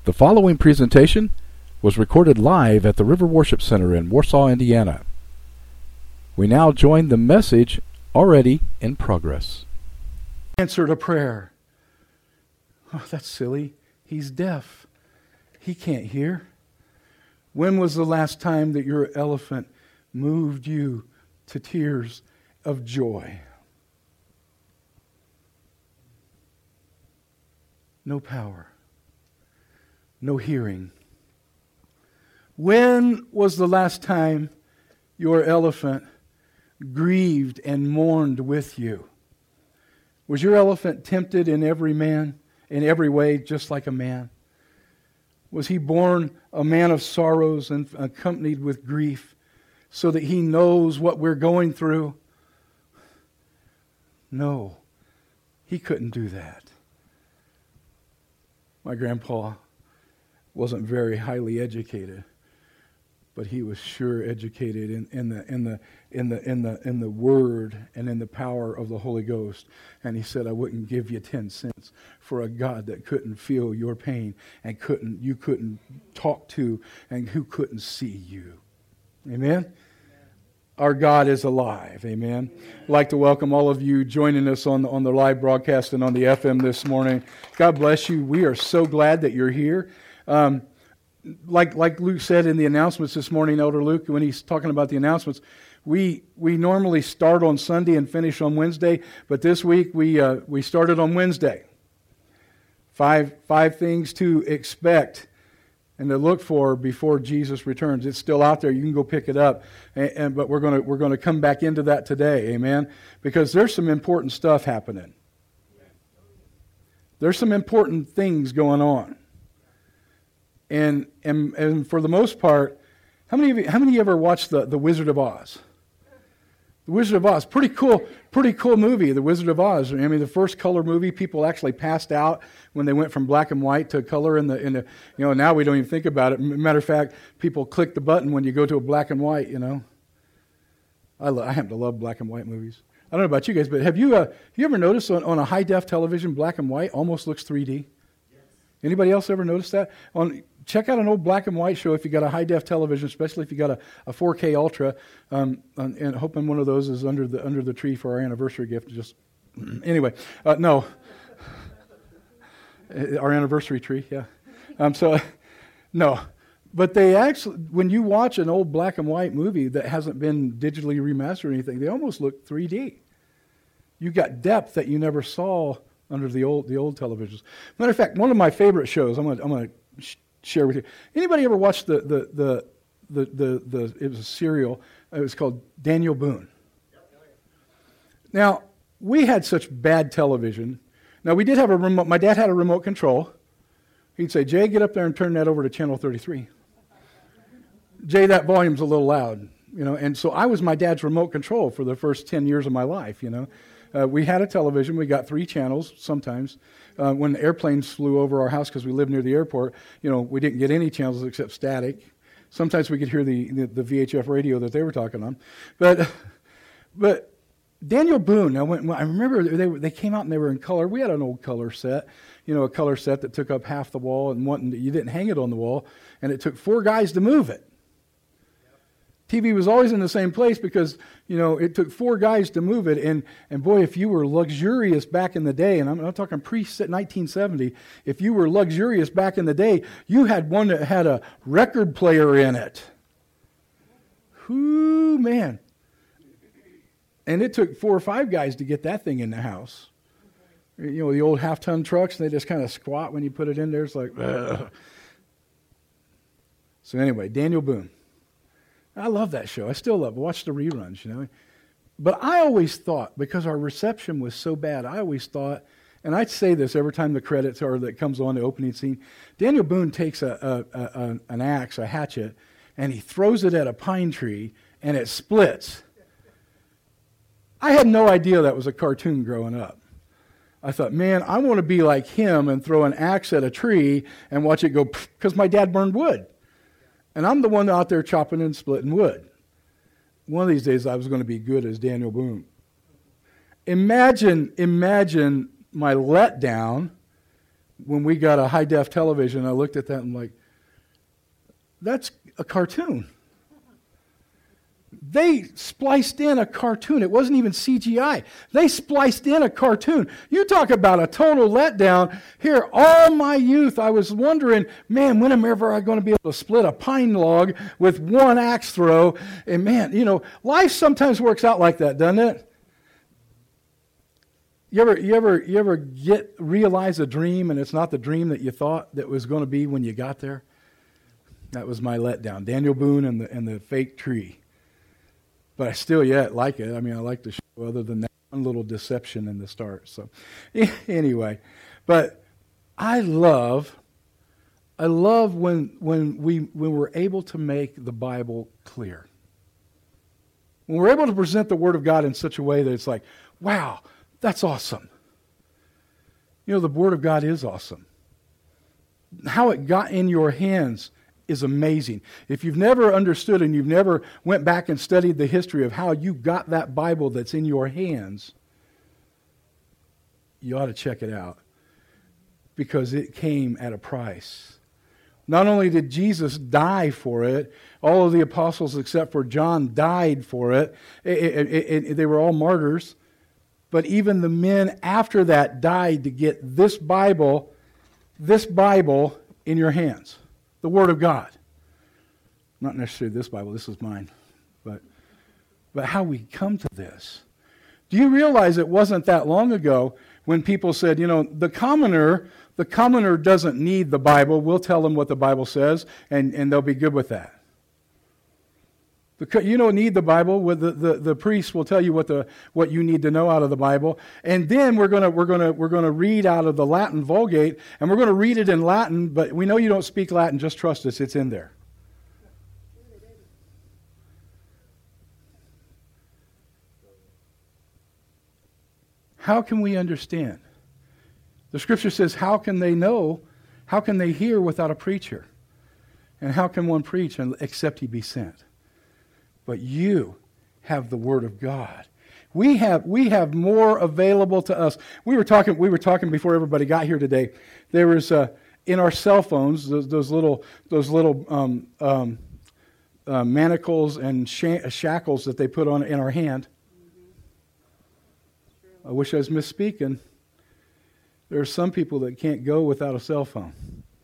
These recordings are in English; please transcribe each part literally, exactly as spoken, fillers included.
The following presentation was recorded live at the River Worship Center in Warsaw, Indiana. We now join the message already in progress. Answered a prayer. Oh, that's silly. He's deaf. He can't hear. When was the last time that your elephant moved you to tears of joy? No power. No hearing. When was the last time your elephant grieved and mourned with you? Was your elephant tempted in every man, in every way, just like a man? Was he born a man of sorrows and accompanied with grief so that he knows what we're going through? No, he couldn't do that. My grandpa wasn't very highly educated, but he was sure educated in, in the in the in the in the in the Word and in the power of the Holy Ghost. And he said, "I wouldn't give you ten cents for a God that couldn't feel your pain and couldn't you couldn't talk to and who couldn't see you." Amen. Our God is alive. Amen. I'd like to welcome all of you joining us on the, on the live broadcast and on the F M this morning. God bless you. We are so glad that you're here. Um, like like Luke said in the announcements this morning, Elder Luke, when he's talking about the announcements, we we normally start on Sunday and finish on Wednesday, but this week we uh, we started on Wednesday. Five five things to expect and to look for before Jesus returns. It's still out there. You can go pick it up. And, and but we're gonna we're gonna come back into that today, amen. Because there's some important stuff happening. There's some important things going on. And and and for the most part, how many of you how many of you ever watched the, the Wizard of Oz? The Wizard of Oz, pretty cool, pretty cool movie, The Wizard of Oz. I mean, the first color movie, people actually passed out when they went from black and white to color in the in the you know, now we don't even think about it. Matter of fact, people click the button when you go to a black and white, you know. I lo- I happen to love black and white movies. I don't know about you guys, but have you uh, have you ever noticed on, on a high def television, black and white almost looks three D? Yes. Anybody else ever noticed that? On Check out an old black and white show if you got a high-def television, especially if you got a, a four K Ultra, um, and, and hoping one of those is under the under the tree for our anniversary gift. Just anyway, uh, no, our anniversary tree, yeah. Um, so no, but they actually, when you watch an old black and white movie that hasn't been digitally remastered or anything, they almost look three D. You got depth that you never saw under the old the old televisions. Matter of fact, one of my favorite shows. I'm gonna I'm gonna. Sh- share with you. Anybody ever watched the the the the the, the it was a serial. It was called Daniel Boone. Now, we had such bad television. Now, we did have a remote. My dad had a remote control. He'd say, "Jay, get up there and turn that over to channel thirty-three. Jay, that volume's a little loud." You know, and so I was my dad's remote control for the first ten years of my life, you know. Uh, we had a television. We got three channels sometimes. Uh, when the airplanes flew over our house because we lived near the airport, you know, we didn't get any channels except static. Sometimes we could hear the, the, the V H F radio that they were talking on. But but Daniel Boone, now when, when I remember they they came out and they were in color. We had an old color set, you know, a color set that took up half the wall and one, you didn't hang it on the wall, and it took four guys to move it. T V was always in the same place because, you know, it took four guys to move it. And, and boy, if you were luxurious back in the day, and I'm not talking pre-nineteen seventy, if you were luxurious back in the day, you had one that had a record player in it. Whoo, man. And it took four or five guys to get that thing in the house. You know, the old half-ton trucks, they just kind of squat when you put it in there. It's like, ugh. So anyway, Daniel Boone. I love that show. I still love it. Watch the reruns, you know. But I always thought, because our reception was so bad, I always thought, and I'd say this every time the credits are that comes on the opening scene, Daniel Boone takes a, a, a, an axe, a hatchet, and he throws it at a pine tree, and it splits. I had no idea that was a cartoon growing up. I thought, man, I want to be like him and throw an axe at a tree and watch it go, because my dad burned wood. And I'm the one out there chopping and splitting wood. One of these days I was going to be good as Daniel Boone. Imagine, imagine my letdown when we got a high-def television, I looked at that and I'm like, that's a cartoon. They spliced in a cartoon. It wasn't even C G I. They spliced in a cartoon. You talk about a total letdown. Here, all my youth, I was wondering, man, when am I ever going to be able to split a pine log with one axe throw? And man, you know, life sometimes works out like that, doesn't it? You ever, you ever, you ever get realize a dream and it's not the dream that you thought that was going to be when you got there? That was my letdown. Daniel Boone and the and the fake tree. But I still yet like it. I mean, I like the show other than that one little deception in the start. So anyway, but I love, I love when when we when we're able to make the Bible clear. When we're able to present the Word of God in such a way that it's like, wow, that's awesome. You know, the Word of God is awesome. How it got in your hands is amazing. If you've never understood and you've never went back and studied the history of how you got that Bible that's in your hands, you ought to check it out. Because it came at a price. Not only did Jesus die for it, all of the apostles except for John died for it. It, it, it, it they were all martyrs. But even the men after that died to get this Bible, this Bible in your hands. The Word of God. Not necessarily this Bible, this is mine. But, but how we come to this. Do you realize it wasn't that long ago when people said, you know, the commoner, the commoner doesn't need the Bible. We'll tell them what the Bible says, and, and they'll be good with that. You don't need the Bible. The, the, the priest will tell you what the what you need to know out of the Bible, and then we're gonna we're gonna we're gonna read out of the Latin Vulgate, and we're gonna read it in Latin. But we know you don't speak Latin. Just trust us; it's in there. How can we understand? The Scripture says, "How can they know? How can they hear without a preacher? And how can one preach except he be sent?" But you have the Word of God. We have we have more available to us. We were talking we were talking before everybody got here today. There was uh, in our cell phones those, those little those little um, um, uh, manacles and sh- shackles that they put on in our hand. I wish I was misspeaking. There are some people that can't go without a cell phone.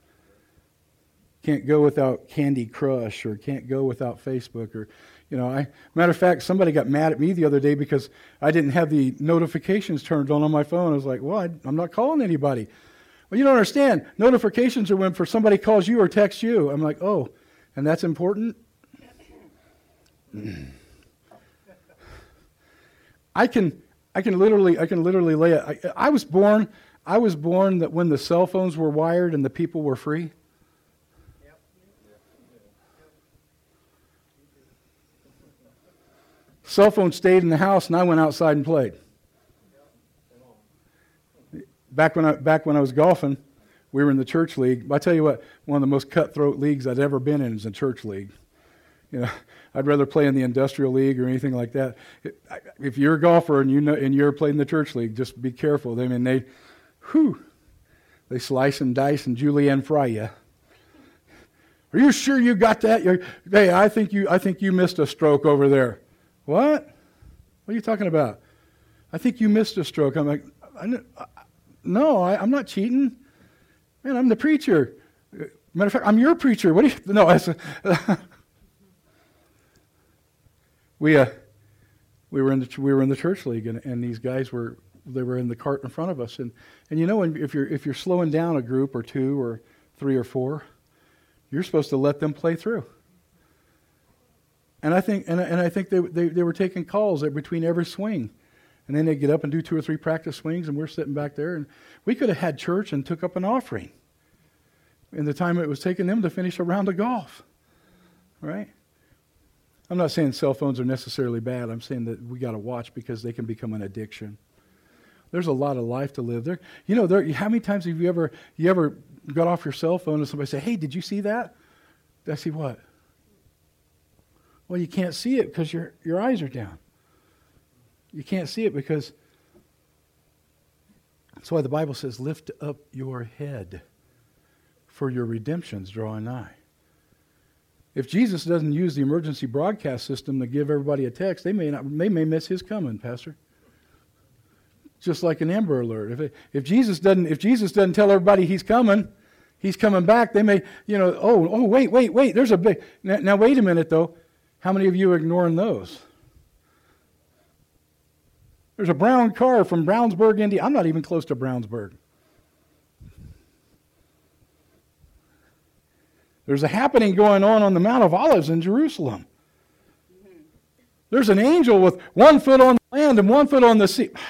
Can't go without Candy Crush, or can't go without Facebook, or you know, I matter of fact, somebody got mad at me the other day because I didn't have the notifications turned on on my phone. I was like, well, I, I'm not calling anybody. Well, you don't understand. Notifications are when for somebody calls you or texts you. I'm like, oh, and that's important? I can I can literally I can literally lay it. I, I was born I was born that when the cell phones were wired and the people were free. Cell phone stayed in the house, and I went outside and played. Back when I back when I was golfing, we were in the church league. I tell you what, one of the most cutthroat leagues I'd ever been in is the church league. You know, I'd rather play in the industrial league or anything like that. If you're a golfer and you know and you're playing in the church league, just be careful. I mean, they, whew, they slice and dice and julienne fry you. Are you sure you got that? You're, hey, I think you I think you missed a stroke over there. What? What are you talking about? I think you missed a stroke. I'm like, I, I, no, I, I'm not cheating. Man, I'm the preacher. Matter of fact, I'm your preacher. What do you? No, I, we uh, we were in the we were in the church league, and, and these guys were they were in the cart in front of us, and and you know, if you're if you're slowing down a group or two or three or four, you're supposed to let them play through. And I think, and I, and I think they, they they were taking calls between every swing, and then they get up and do two or three practice swings, and we're sitting back there, and we could have had church and took up an offering in the time it was taking them to finish a round of golf, right? I'm not saying cell phones are necessarily bad. I'm saying that we got to watch because they can become an addiction. There's a lot of life to live there. You know, there. How many times have you ever you ever got off your cell phone and somebody say, "Hey, did you see that?" Did I see what? Well, you can't see it because your your eyes are down. You can't see it because That's why the Bible says, lift up your head, for your redemption's drawing nigh. If Jesus doesn't use the emergency broadcast system to give everybody a text, they may not, they may miss his coming, Pastor. Just like an Amber Alert. If it, if Jesus doesn't if Jesus doesn't tell everybody he's coming, he's coming back, they may, you know, oh, oh, wait, wait, wait, there's a big, now, now wait a minute though. How many of you are ignoring those? There's a brown car from Brownsburg, Indiana. I'm not even close to Brownsburg. There's a happening going on on the Mount of Olives in Jerusalem. There's an angel with one foot on the land and one foot on the sea.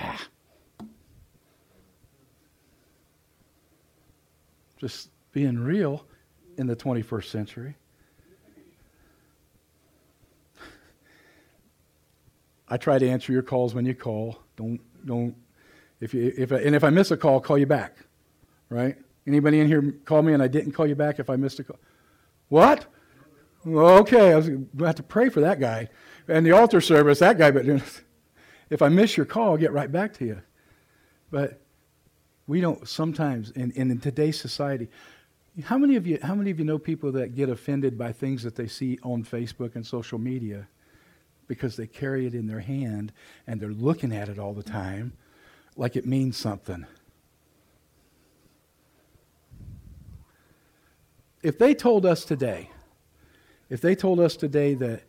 Just being real in the twenty-first century. I try to answer your calls when you call. Don't don't if you if I, and if I miss a call, call you back. Right? Anybody in here call me and I didn't call you back if I missed a call? What? Okay, I was going to have to pray for that guy. And the altar service, that guy, but if I miss your call, I'll get right back to you. But we don't sometimes in, in today's society. How many of you how many of you know people that get offended by things that they see on Facebook and social media because they carry it in their hand and they're looking at it all the time like it means something? If they told us today, if they told us today that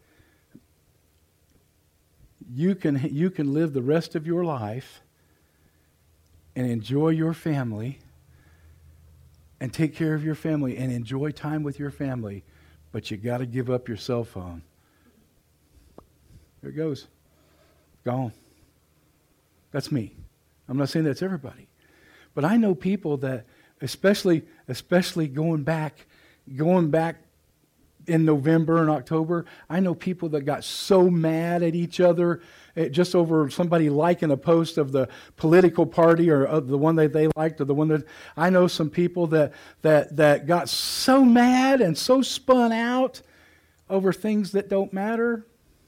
you can you can live the rest of your life and enjoy your family and take care of your family and enjoy time with your family, but you got to give up your cell phone. There it goes. Gone. That's me. I'm not saying that's everybody. But I know people that, especially especially going back, going back in November and October, I know people that got so mad at each other just over somebody liking a post of the political party or of the one that they liked or the one that... I know some people that, that, that got so mad and so spun out over things that don't matter.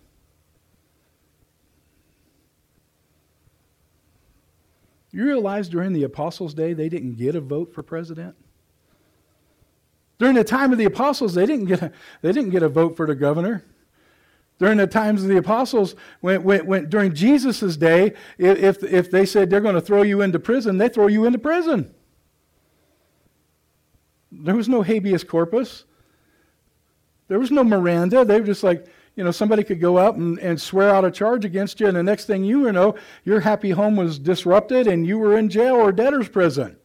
You realize during the Apostles' Day they didn't get a vote for president? During the time of the apostles, they didn't get a, they didn't get a vote for the governor. During the times of the apostles, when, when, when during Jesus' day, if if they said they're going to throw you into prison, they throw you into prison. There was no habeas corpus. There was no Miranda. They were just like, you know, somebody could go out and, and swear out a charge against you, and the next thing you know, your happy home was disrupted and you were in jail or debtor's prison.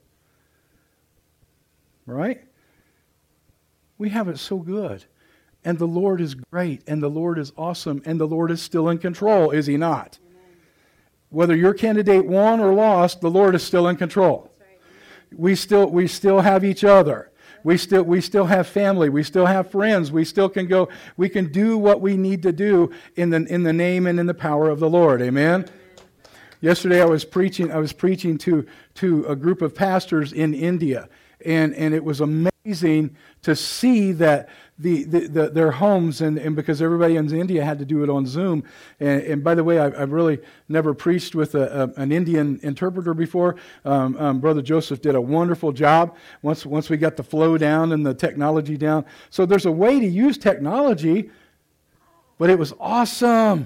Right? We have it so good. And the Lord is great, and the Lord is awesome, and the Lord is still in control, is He not? Amen. Whether your candidate won or lost, the Lord is still in control. Right. We still we still have each other. We still we still have family. We still have friends. We still can go. We can do what we need to do in the in the name and in the power of the Lord. Amen. Amen. Yesterday I was preaching. I was preaching to to a group of pastors in India. And and it was amazing to see that the, the, the their homes, and, and because everybody in India had to do it on Zoom. And, and by the way, I've, I've really never preached with a, a, an Indian interpreter before. Um, um, Brother Joseph did a wonderful job once once we got the flow down and the technology down. So there's a way to use technology, but it was awesome.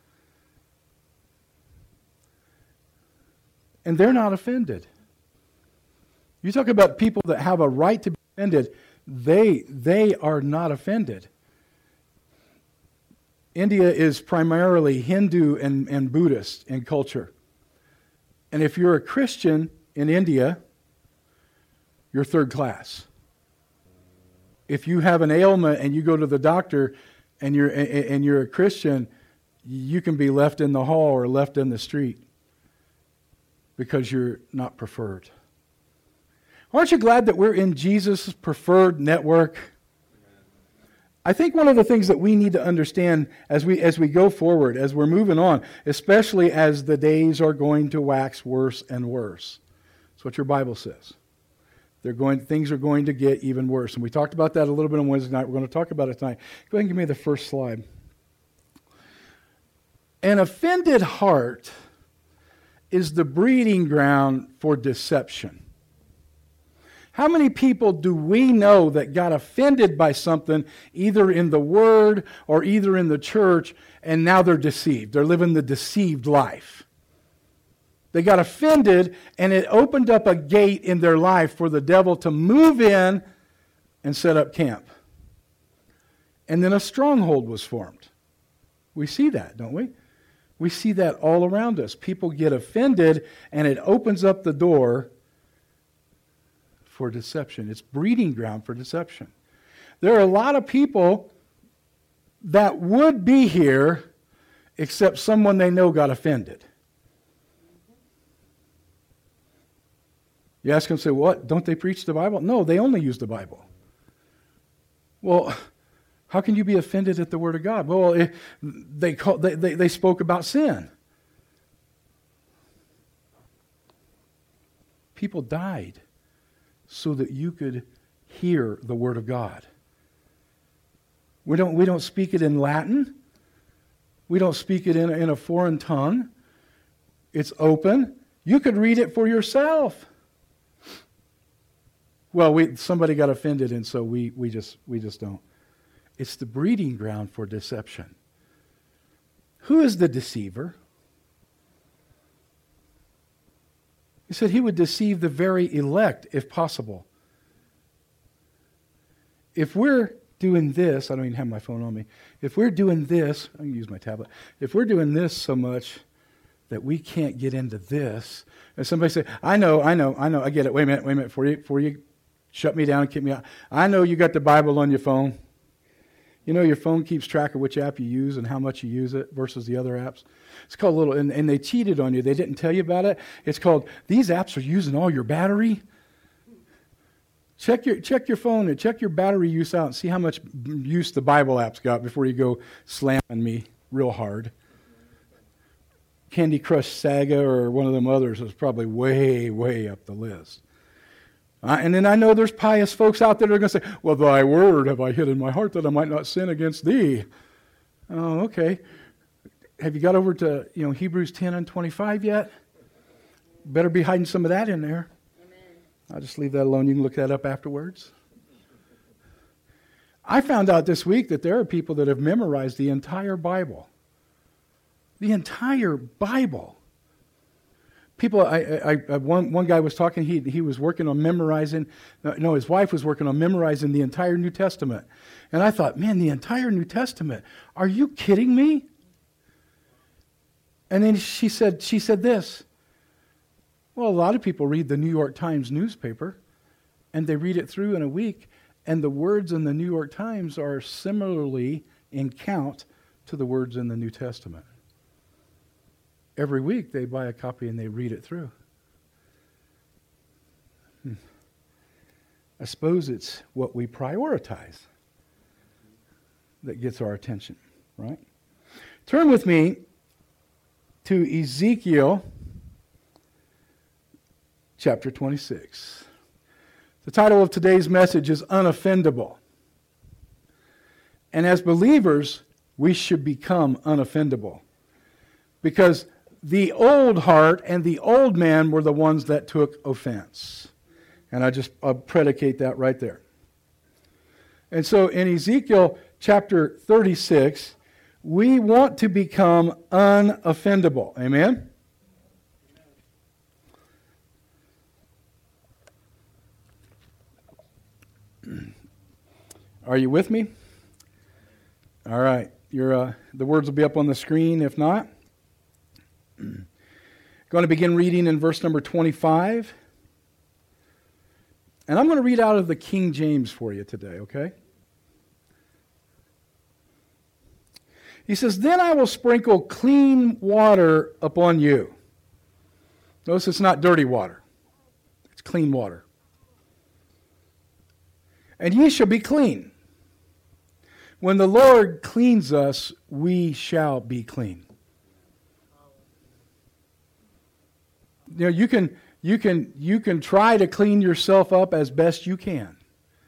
And they're not offended. You talk about people that have a right to be offended, they they are not offended. India is primarily Hindu and, and Buddhist in culture. And if you're a Christian in India, you're third class. If you have an ailment and you go to the doctor and you're and you're a Christian, you can be left in the hall or left in the street because you're not preferred. Aren't you glad that we're in Jesus' preferred network? I think one of the things that we need to understand as we as we go forward, as we're moving on, especially as the days are going to wax worse and worse. That's what your Bible says. They're going, things are going to get even worse. And we talked about that a little bit on Wednesday night. We're going to talk about it tonight. Go ahead and give me the first slide. An offended heart is the breeding ground for deception. How many people do we know that got offended by something either in the Word or either in the church, and now they're deceived? They're living the deceived life. They got offended, and it opened up a gate in their life for the devil to move in and set up camp. And then a stronghold was formed. We see that, don't we? We see that all around us. People get offended, and it opens up the door for deception. It's breeding ground for deception. There are a lot of people that would be here except someone they know got offended. You ask them, say, what? Don't they preach the Bible? No, they only use the Bible. Well, how can you be offended at the Word of God? Well, it, they, call, they, they, they spoke about sin. People died so that you could hear the Word of God. We don't, we don't speak it in Latin. We don't speak it in, in a foreign tongue. It's open. You could read it for yourself. Well, we, somebody got offended, and so we, we just we just don't. It's the breeding ground for deception. Who is the deceiver? He said he would deceive the very elect if possible. If we're doing this, I don't even have my phone on me. If we're doing this, I can use my tablet. If we're doing this so much that we can't get into this, and somebody say, I know, I know, I know, I get it. Wait a minute, wait a minute, before you, before you shut me down and kick me out. I know you got the Bible on your phone. You know, your phone keeps track of which app you use and how much you use it versus the other apps. It's called a little, and, and they cheated on you. They didn't tell you about it. It's called, these apps are using all your battery. Check your check your phone and check your battery use out and see how much use the Bible app's got before you go slamming me real hard. Candy Crush Saga or one of them others is probably way, way up the list. Uh, and then I know there's pious folks out there that are going to say, well, thy word have I hid in my heart that I might not sin against thee. Oh, okay. Have you got over to, you know, Hebrews ten and twenty-five yet? Better be hiding some of that in there. Amen. I'll just leave that alone. You can look that up afterwards. I found out this week that there are people that have memorized the entire Bible. The entire Bible. People, I, I, I, one, one guy was talking, he, he was working on memorizing, no, his wife was working on memorizing the entire New Testament. And I thought, man, the entire New Testament, are you kidding me? And then she said, she said this, well, a lot of people read the New York Times newspaper, and they read it through in a week, and the words in the New York Times are similarly in count to the words in the New Testament. Every week they buy a copy and they read it through. Hmm. I suppose it's what we prioritize that gets our attention, right? Turn with me to Ezekiel chapter twenty-six. The title of today's message is Unoffendable. And as believers, we should become unoffendable. Because the old heart and the old man were the ones that took offense. And I just I'll predicate that right there. And so in Ezekiel chapter thirty-six, we want to become unoffendable. Amen? Are you with me? All right. Your, uh, the words will be up on the screen if not. Going to begin reading in verse number twenty-five. And I'm going to read out of the King James for you today, okay? He says, then I will sprinkle clean water upon you. Notice it's not dirty water. It's clean water. And ye shall be clean. When the Lord cleans us, we shall be clean. You know, you can you can you can try to clean yourself up as best you can.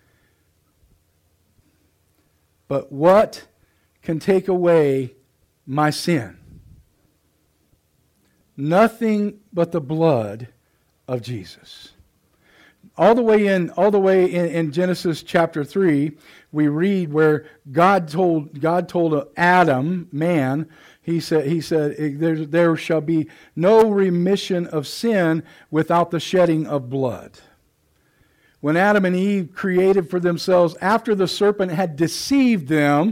But what can take away my sin? Nothing but the blood of Jesus. All the way in, all the way in, in Genesis chapter three, we read where God told God told Adam, man, he said he said there, there shall be no remission of sin without the shedding of blood. When Adam and Eve created for themselves, after the serpent had deceived them,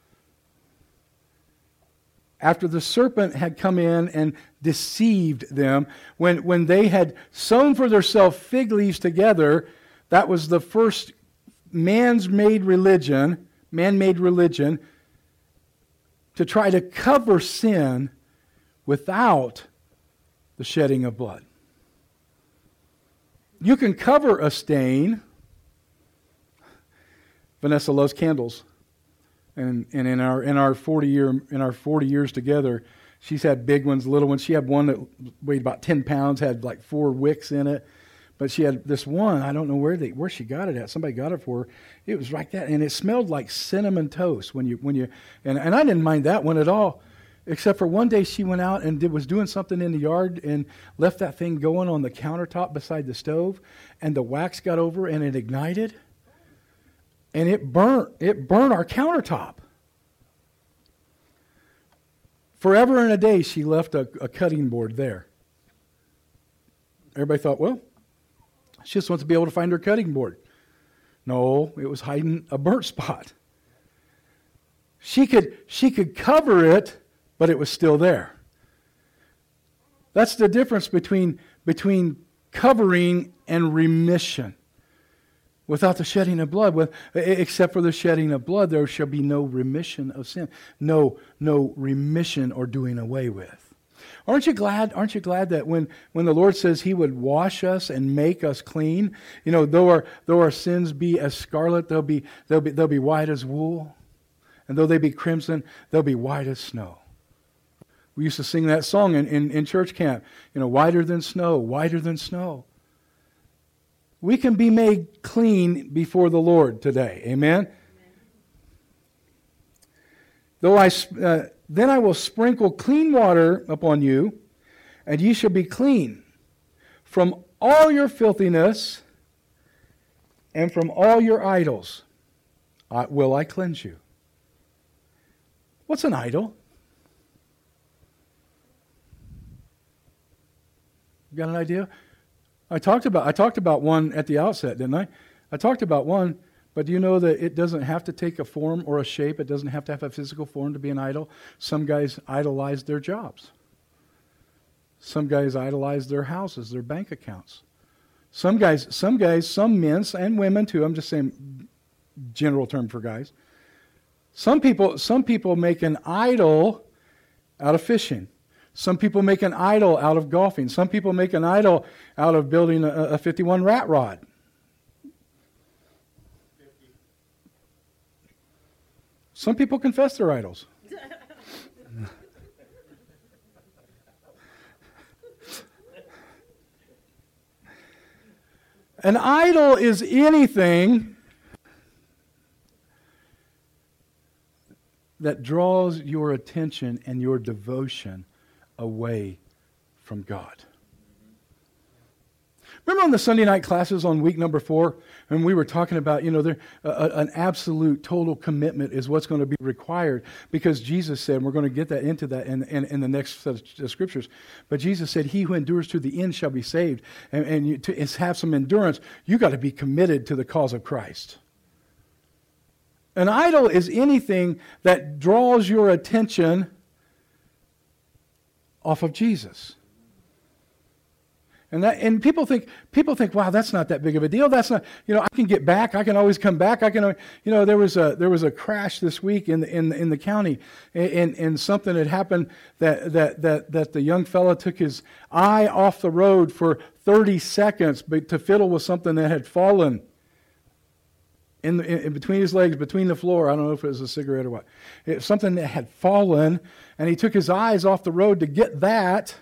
after the serpent had come in and deceived them, when, when they had sown for themselves fig leaves together, that was the first man's made religion, man-made religion, to try to cover sin without the shedding of blood. You can cover a stain. Vanessa loves candles. And and in our in our forty year in our forty years together, she's had big ones, little ones. She had one that weighed about ten pounds, had like four wicks in it. But she had this one, I don't know where they where she got it at. Somebody got it for her. It was like that, and it smelled like cinnamon toast when you when you and, and I didn't mind that one at all. Except for one day she went out and did, was doing something in the yard and left that thing going on the countertop beside the stove, and the wax got over and it ignited. And it burnt, it burnt our countertop. Forever and a day, she left a, a cutting board there. Everybody thought, well, she just wants to be able to find her cutting board. No, it was hiding a burnt spot. She could, she could cover it, but it was still there. That's the difference between, between covering and remission. Without the shedding of blood, with, except for the shedding of blood, there shall be no remission of sin. No, no remission or doing away with. Aren't you glad? Aren't you glad that when, when the Lord says He would wash us and make us clean, you know, though our though our sins be as scarlet, they'll be they'll be they'll be white as wool, and though they be crimson, they'll be white as snow. We used to sing that song in, in, in church camp. You know, whiter than snow, whiter than snow. We can be made clean before the Lord today. Amen? Amen. Though I, uh, then I will sprinkle clean water upon you, and ye shall be clean. From all your filthiness and from all your idols I, will I cleanse you. What's an idol? You got an idea? I talked about I talked about one at the outset, didn't I? I talked about one, but do you know that it doesn't have to take a form or a shape? It doesn't have to have a physical form to be an idol. Some guys idolize their jobs. Some guys idolize their houses, their bank accounts. Some guys, some guys, some men and women too. I'm just saying general term for guys. Some people, some people make an idol out of fishing. Some people make an idol out of golfing. Some people make an idol out of building a, a fifty-one rat rod. Some people confess their idols. An idol is anything that draws your attention and your devotion away from God. Remember on the Sunday night classes on week number four, and we were talking about, you know, there, uh, an absolute total commitment is what's going to be required, because Jesus said, and we're going to get that into that in, in, in the next set of scriptures, but Jesus said, he who endures to the end shall be saved. And, and you, to have some endurance, you got to be committed to the cause of Christ. An idol is anything that draws your attention off of Jesus. And that, and people think, people think, wow, that's not that big of a deal. That's not, you know, I can get back. I can always come back. I can, you know, there was a there was a crash this week in the, in in the county, and and something had happened that that that that the young fella took his eye off the road for thirty seconds, but to fiddle with something that had fallen in, the, in between his legs, between the floor. I don't know if it was a cigarette or what. It was something that had fallen, and he took his eyes off the road to get that.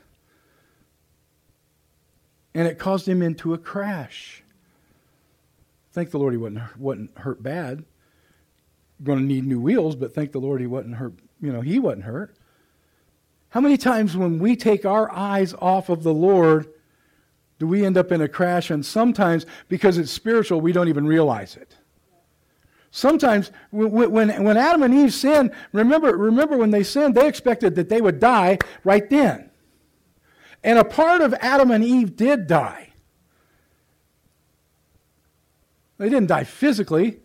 And it caused him into a crash. Thank the Lord he wasn't, wasn't hurt bad. Going to need new wheels, but thank the Lord he wasn't hurt. You know, he wasn't hurt. How many times when we take our eyes off of the Lord, do we end up in a crash? And sometimes, because it's spiritual, we don't even realize it. Sometimes, when, when, when Adam and Eve sinned, remember, remember when they sinned, they expected that they would die right then. And a part of Adam and Eve did die. They didn't die physically,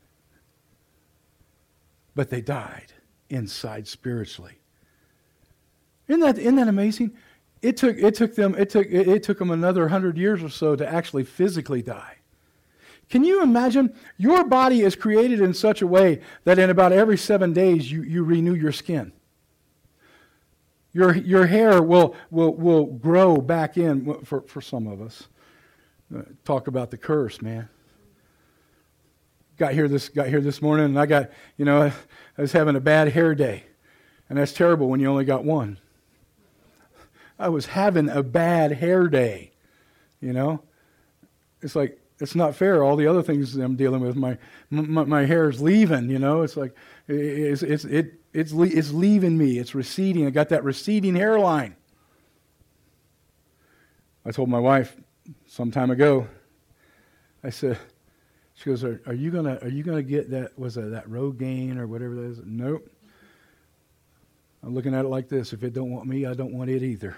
but they died inside spiritually. Isn't that, isn't that amazing? It took, it took them, it took, it, it took them another hundred years or so to actually physically die. Can you imagine? Your body is created in such a way that in about every seven days you, you renew your skin. Your, your hair will, will, will grow back in for, for some of us. Uh, talk about the curse, man. Got here this got here this morning and I got, you know, I, I was having a bad hair day. And that's terrible when you only got one. I was having a bad hair day, you know. It's like, it's not fair. All the other things I'm dealing with, my my, my hair is leaving, you know. It's like, it's, it's, it, it's, it's leaving me. It's receding. I got that receding hairline. I told my wife some time ago, I said, she goes, are, are you gonna are you gonna get that, was it that Rogaine or whatever that is? Nope. I'm looking at it like this. If it don't want me, I don't want it either.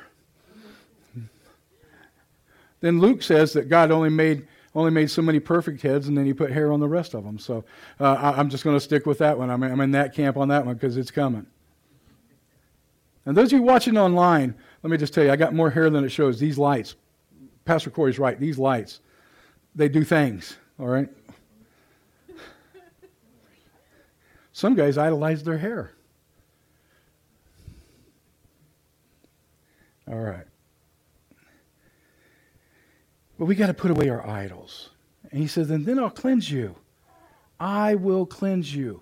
Then Luke says that God only made only made so many perfect heads, and then he put hair on the rest of them. So uh, I, I'm just going to stick with that one. I'm, I'm in that camp on that one because it's coming. And those of you watching online, let me just tell you, I got more hair than it shows. These lights, Pastor Corey's right, these lights, they do things, all right? Some guys idolize their hair. All right. But we got to put away our idols. And he says, and then I'll cleanse you. I will cleanse you.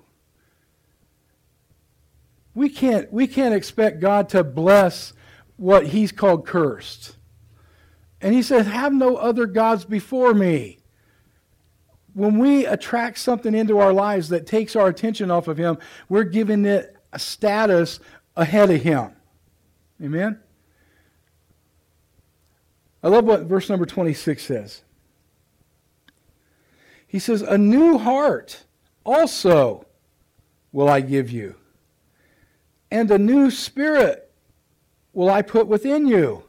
We can't, we can't expect God to bless what he's called cursed. And he says, have no other gods before me. When we attract something into our lives that takes our attention off of him, we're giving it a status ahead of him. Amen? I love what verse number twenty-six says. He says, a new heart also will I give you, and a new spirit will I put within you.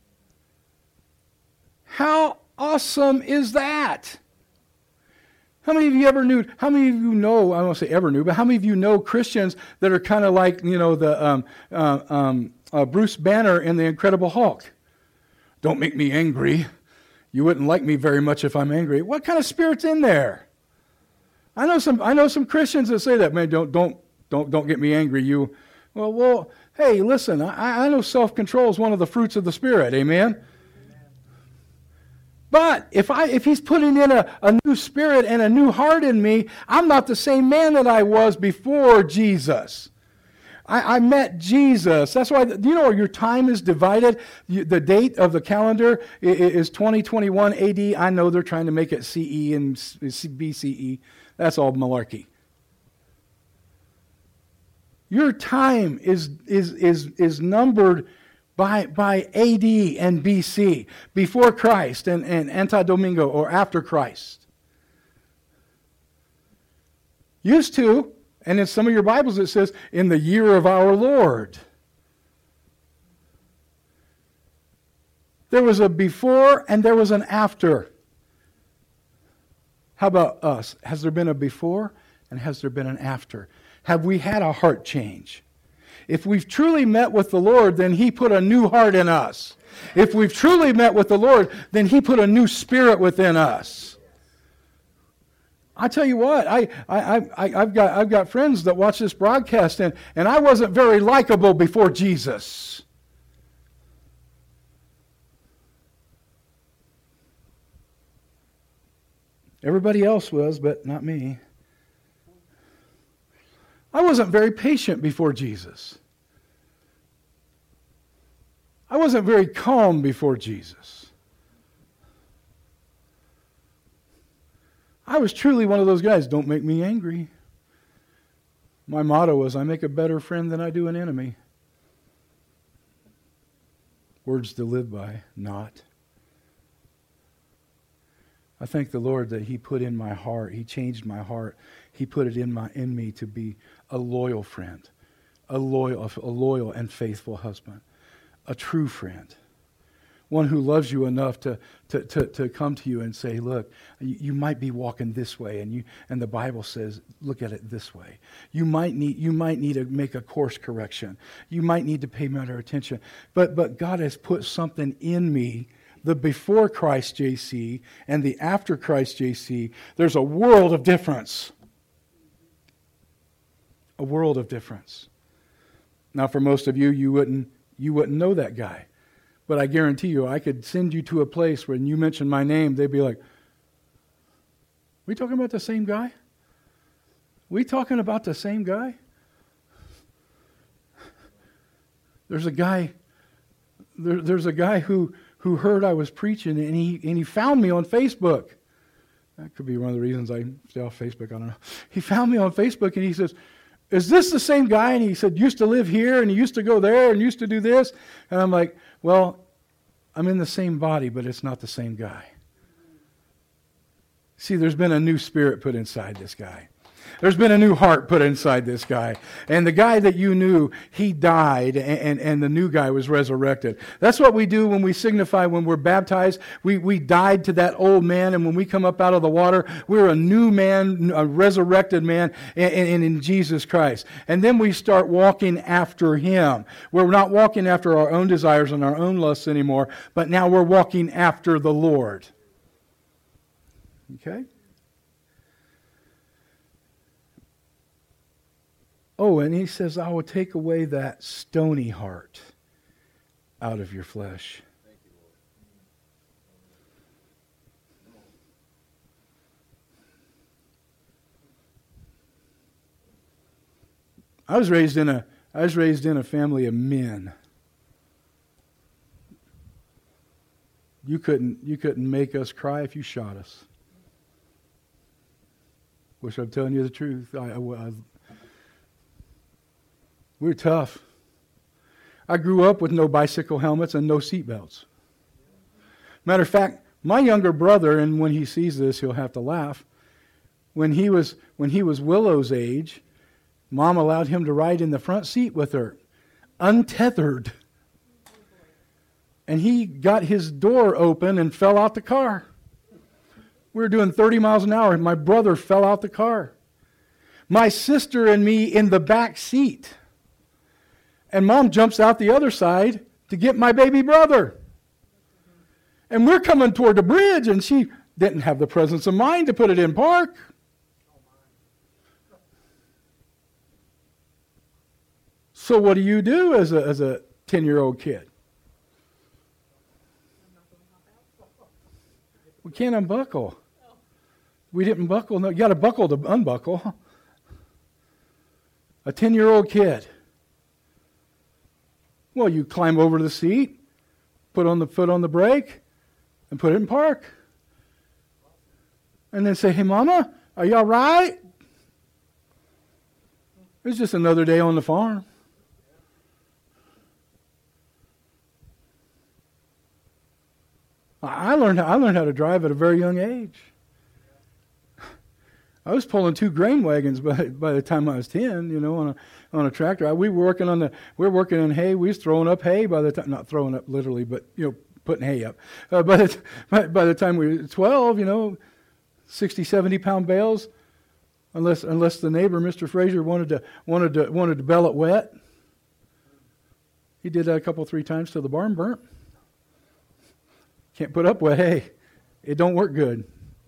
How awesome is that? How many of you ever knew, how many of you know, I don't want to say ever knew, but how many of you know Christians that are kind of like, you know, the um, uh, um, uh, Bruce Banner in The Incredible Hulk? Don't make me angry. You wouldn't like me very much if I'm angry. What kind of spirit's in there? I know some I know some Christians that say that, man, don't don't don't don't get me angry. You well well, hey, listen, I, I know self-control is one of the fruits of the Spirit, amen? But if I if he's putting in a, a new spirit and a new heart in me, I'm not the same man that I was before Jesus. I, I met Jesus. That's why, do you know your time is divided? You, the date of the calendar is twenty twenty-one A D. I know they're trying to make it C E and B C E. That's all malarkey. Your time is is is is numbered by by A D and B C, before Christ and, and anti-domingo, or after Christ. Used to, and in some of your Bibles it says, in the year of our Lord. There was a before and there was an after. How about us? Has there been a before and has there been an after? Have we had a heart change? If we've truly met with the Lord, then he put a new heart in us. If we've truly met with the Lord, then he put a new spirit within us. I tell you what, I, I, I, I've got, I've got friends that watch this broadcast, and, and I wasn't very likable before Jesus. Everybody else was, but not me. I wasn't very patient before Jesus. I wasn't very calm before Jesus. I was truly one of those guys, don't make me angry. My motto was, I make a better friend than I do an enemy. Words to live by, not. I thank the Lord that He put in my heart, He changed my heart. He put it in my in me to be a loyal friend, a loyal, a loyal and faithful husband, a true friend, one who loves you enough to, to, to, to come to you and say, look, you, you might be walking this way, and you and the Bible says, look at it this way. You might need you might need to make a course correction. You might need to pay better attention. But but God has put something in me, the before Christ J C and the after Christ J C. There's a world of difference. A world of difference. Now, for most of you, you wouldn't you wouldn't know that guy. But I guarantee you, I could send you to a place where when you mention my name, they'd be like, we talking about the same guy? We talking about the same guy? There's a guy, there, there's a guy who, who heard I was preaching, and he and he found me on Facebook. That could be one of the reasons I stay off Facebook, I don't know. He found me on Facebook, and he says, is this the same guy? And he said, used to live here, and he used to go there, and used to do this. And I'm like, well, I'm in the same body, but it's not the same guy. See, there's been a new spirit put inside this guy. There's been a new heart put inside this guy. And the guy that you knew, he died, and, and, and the new guy was resurrected. That's what we do when we signify, when we're baptized. We, we died to that old man, and when we come up out of the water, we're a new man, a resurrected man in, in, in Jesus Christ. And then we start walking after Him. We're not walking after our own desires and our own lusts anymore, but now we're walking after the Lord. Okay? Oh, and He says, I will take away that stony heart out of your flesh. Thank you, Lord. I was raised in a I was raised in a family of men. You couldn't you couldn't make us cry if you shot us. Wish I'm telling you the truth. I, I, I We were tough. I grew up with no bicycle helmets and no seat belts. Matter of fact, my younger brother, and when he sees this, he'll have to laugh. When he was when he was Willow's age, Mom allowed him to ride in the front seat with her, untethered. And he got his door open and fell out the car. We were doing thirty miles an hour, and my brother fell out the car. My sister and me in the back seat. And Mom jumps out the other side to get my baby brother. And we're coming toward the bridge, and she didn't have the presence of mind to put it in park. So what do you do as a as a ten-year-old kid? We can't unbuckle. We didn't buckle. No, you got to buckle to unbuckle. A ten-year-old kid. Well, you climb over to the seat, put on the foot on the brake, and put it in park. And then say, hey, Mama, are you all right? It's just another day on the farm. I learned I learned how to drive at a very young age. I was pulling two grain wagons by by the time I was ten, you know, on a on a tractor. We were working on the we were working in hay. We was throwing up hay by the time, not throwing up literally, but you know, putting hay up. Uh, by the by, by the time we were twelve, you know, sixty, seventy pound bales, unless unless the neighbor, Mister Fraser, wanted to wanted to wanted to bale it wet. He did that a couple three times till the barn burnt. Can't put up wet hay. It don't work good.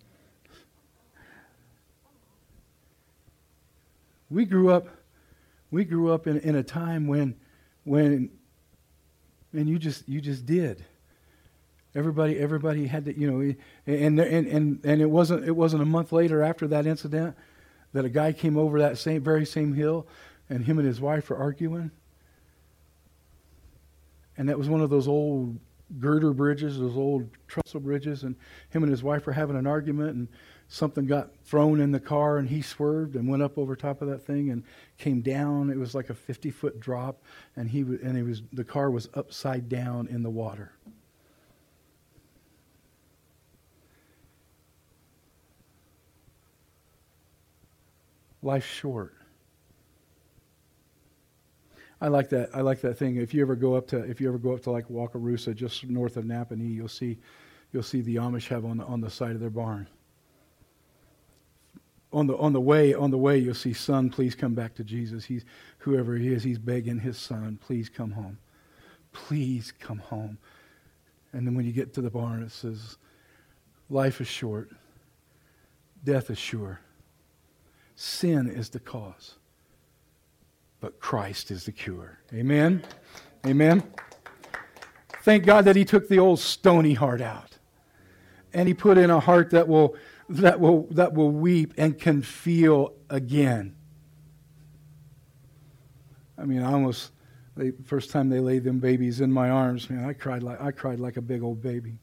We grew up we grew up in, in a time when when and you just you just did. Everybody everybody had to, you know, and and and and it wasn't it wasn't a month later after that incident that a guy came over that same very same hill and him and his wife were arguing. And that was one of those old girder bridges, those old trestle bridges, and him and his wife were having an argument, and something got thrown in the car and he swerved and went up over top of that thing and came down. It was like a fifty-foot drop, and he w- and it was the car was upside down in the water. Life's short. I like that. I like that thing. If you ever go up to, if you ever go up to like Wakarusa, just north of Napanee, you'll see, you'll see the Amish have on the, on the side of their barn. On the on the way on the way, you'll see, "Son, please come back to Jesus." He's whoever he is. He's begging his son, "Please come home, please come home." And then when you get to the barn, it says, "Life is short, death is sure, sin is the cause, but Christ is the cure." Amen? Amen? Thank God that he took the old stony heart out, and he put in a heart that will that will that will weep and can feel again. I mean, I almost the first time they laid them babies in my arms, man, I cried like I cried like a big old baby.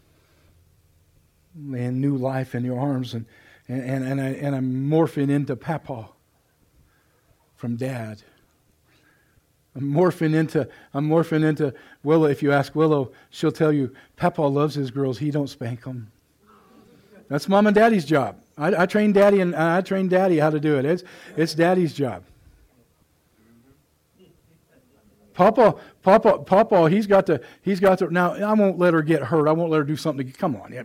Laying new life in your arms, and and and, and, I, and I'm morphing into Papa from Dad. I'm morphing into I'm morphing into Willow. If you ask Willow, she'll tell you Papa loves his girls. He don't spank them. That's Mom and Daddy's job. I, I train Daddy and I train Daddy how to do it. It's it's Daddy's job. Papa, Papa, Papa. He's got to. He's got to. Now I won't let her get hurt. I won't let her do something. To, come on.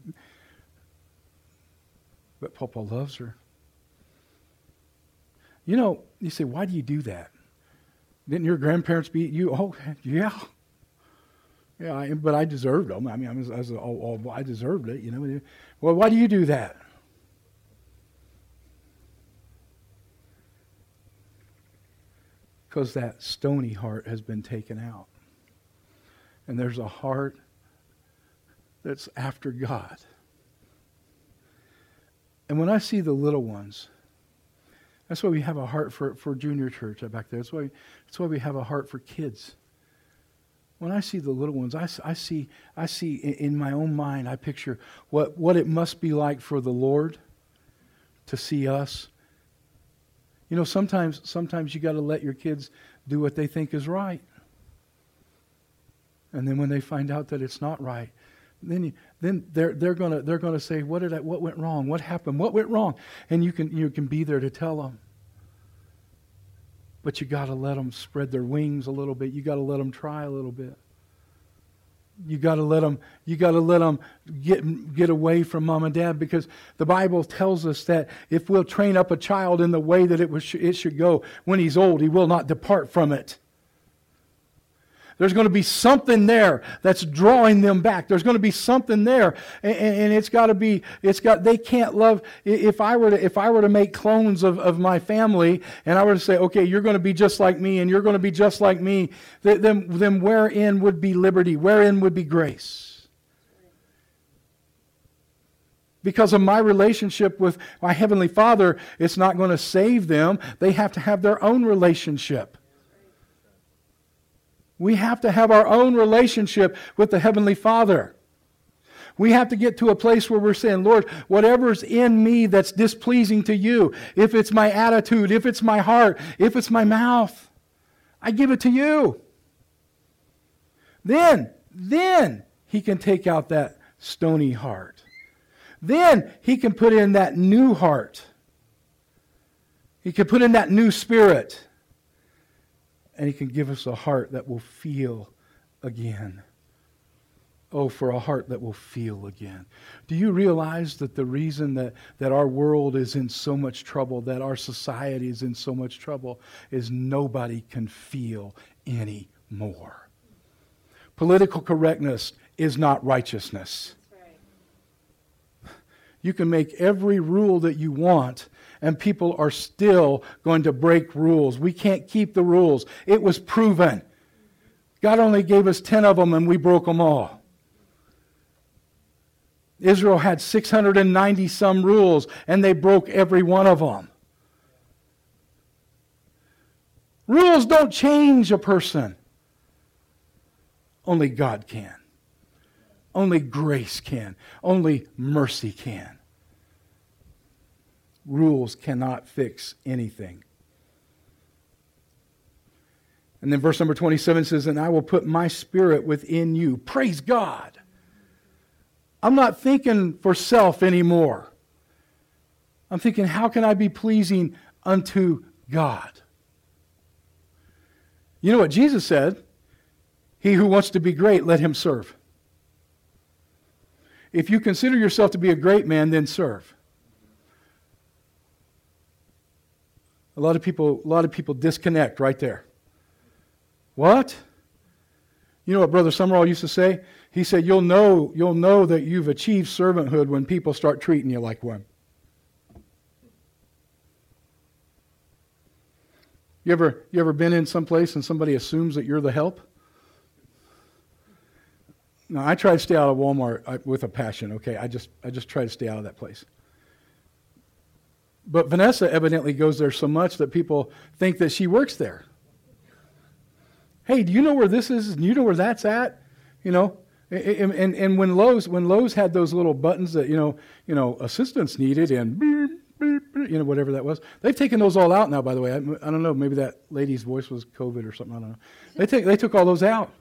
But Papa loves her. You know. You say, why do you do that? Didn't your grandparents beat you? Oh, yeah. Yeah, I, but I deserved them. I mean, I was, I, was oh, oh, I deserved it, you know. Well, why do you do that? Because that stony heart has been taken out. And there's a heart that's after God. And when I see the little ones, that's why we have a heart for, for junior church back there. That's why, that's why we have a heart for kids. When I see the little ones, I, I see, I see in, in my own mind, I picture what, what it must be like for the Lord to see us. You know, sometimes sometimes you got to let your kids do what they think is right. And then when they find out that it's not right, then you, then they're they're gonna they're gonna say, what did I, what went wrong? What happened? What went wrong? And you can you can be there to tell them. But you got to let them spread their wings a little bit. You got to let them try a little bit. You got to let them. You got to let them get get away from mom and dad, because the Bible tells us that if we'll train up a child in the way that it was it should go, when he's old, he will not depart from it. There's going to be something there that's drawing them back. There's going to be something there, and, and it's got to be. It's got. They can't love. If I were to, if I were to make clones of, of my family, and I were to say, okay, you're going to be just like me, and you're going to be just like me, then, then wherein would be liberty? Wherein would be grace? Because of my relationship with my Heavenly Father, it's not going to save them. They have to have their own relationship. We have to have our own relationship with the Heavenly Father. We have to get to a place where we're saying, Lord, whatever's in me that's displeasing to you, if it's my attitude, if it's my heart, if it's my mouth, I give it to you. Then, then He can take out that stony heart. Then He can put in that new heart. He can put in that new spirit. And He can give us a heart that will feel again. Oh, for a heart that will feel again. Do you realize that the reason that, that our world is in so much trouble, that our society is in so much trouble, is nobody can feel anymore. Political correctness is not righteousness. That's right. You can make every rule that you want, and people are still going to break rules. We can't keep the rules. It was proven. God only gave us ten of them, and we broke them all. Israel had six hundred ninety some rules, and they broke every one of them. Rules don't change a person. Only God can. Only grace can. Only mercy can. rules cannot fix anything. And then verse number twenty-seven says, and I will put my spirit within you. Praise God. I'm not thinking for self anymore. I'm thinking, how can I be pleasing unto God? You know what Jesus said? He who wants to be great, let him serve. If you consider yourself to be a great man, then serve. A lot of people, a lot of people disconnect right there. What? You know what Brother Summerall used to say? He said, you'll know, you'll know that you've achieved servanthood when people start treating you like one. You ever, you ever been in some place and somebody assumes that you're the help? No, I try to stay out of Walmart with a passion, okay? I just, I just try to stay out of that place. But Vanessa evidently goes there so much that people think that she works there. Hey, do you know where this is? Do you know where that's at? You know, and, and, and when Lowe's when Lowe's had those little buttons that, you know, you know, assistance needed and beep, beep, beep, you know, whatever that was, they've taken those all out now. By the way, I, I don't know, maybe that lady's voice was COVID or something. I don't know. They take they took all those out.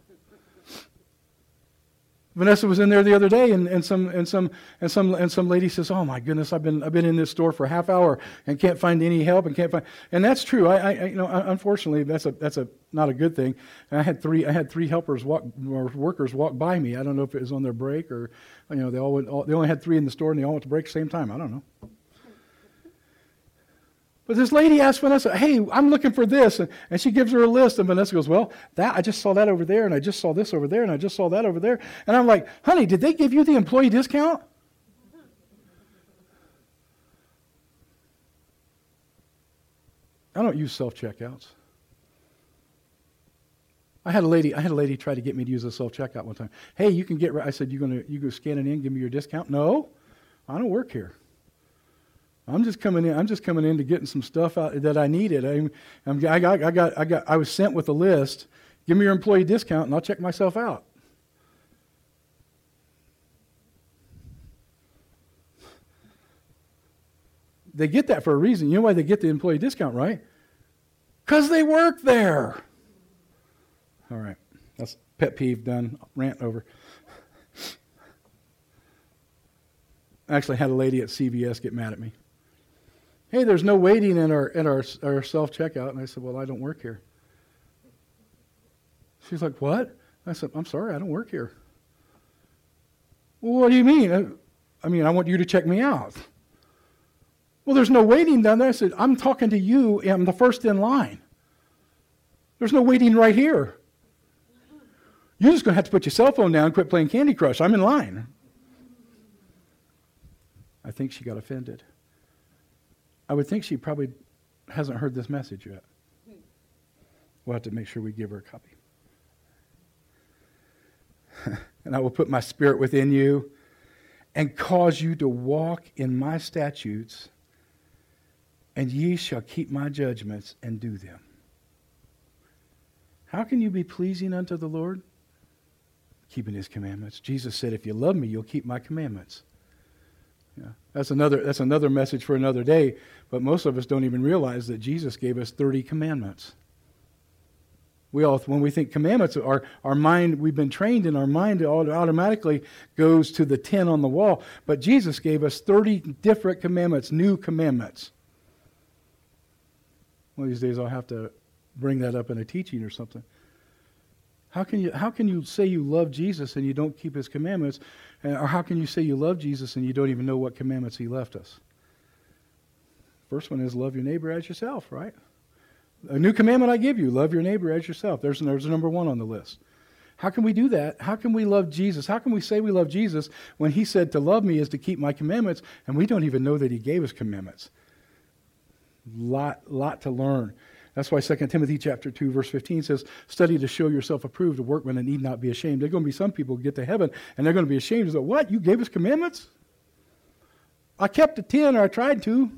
Vanessa was in there the other day, and, and some and some and some and some lady says, "Oh my goodness, I've been I've been in this store for a half hour and can't find any help and can't find." And that's true. I, I you know unfortunately that's a that's a not a good thing. And I had three I had three helpers walk or workers walk by me. I don't know if it was on their break or you know they all went. All, they only had three in the store and they all went to break at the same time. I don't know. But this lady asked Vanessa, "Hey, I'm looking for this," and, and she gives her a list, and Vanessa goes, "Well, that I just saw that over there, and I just saw this over there, and I just saw that over there." And I'm like, "Honey, did they give you the employee discount?" I don't use self-checkouts. I had a lady. I had a lady try to get me to use a self-checkout one time. "Hey, you can get." I said, "You gonna you go scan it in, give me your discount?" "No, I don't work here. I'm just coming in. I'm just coming in to getting some stuff out that I needed. I, I'm, I got, I got, I got. I was sent with a list. Give me your employee discount, and I'll check myself out." They get that for a reason. You know why they get the employee discount, right? Because they work there. All right, that's pet peeve done. Rant over. I actually had a lady at C V S get mad at me. "Hey, there's no waiting in our in our, our self-checkout." And I said, "Well, I don't work here." She's like, "What?" I said, "I'm sorry, I don't work here." "Well, what do you mean?" I mean, I want you to check me out. "Well, there's no waiting down there." I said, "I'm talking to you. I'm the first in line. There's no waiting right here. You're just going to have to put your cell phone down and quit playing Candy Crush. I'm in line." I think she got offended. I would think she probably hasn't heard this message yet. We'll have to make sure we give her a copy. "And I will put my spirit within you and cause you to walk in my statutes, and ye shall keep my judgments and do them." How can you be pleasing unto the Lord? Keeping his commandments. Jesus said, "If you love me, you'll keep my commandments." Yeah, that's another that's another message for another day, but most of us don't even realize that Jesus gave us thirty commandments. We all, when we think commandments, our, our mind, we've been trained in our mind, it automatically goes to the ten on the wall. But Jesus gave us thirty different commandments, new commandments. One of these days I'll have to bring that up in a teaching or something. How can you how can you say you love Jesus and you don't keep his commandments? Or how can you say you love Jesus and you don't even know what commandments he left us? First one is love your neighbor as yourself, right? A new commandment I give you, love your neighbor as yourself. There's, there's number one on the list. How can we do that? How can we love Jesus? How can we say we love Jesus when he said to love me is to keep my commandments, and we don't even know that he gave us commandments? Lot, lot to learn. That's why Second Timothy chapter two, verse fifteen says, "Study to show yourself approved, a workman that need not be ashamed." There are going to be some people who get to heaven, and they're going to be ashamed and say, "What? You gave us commandments? I kept the ten, or I tried to."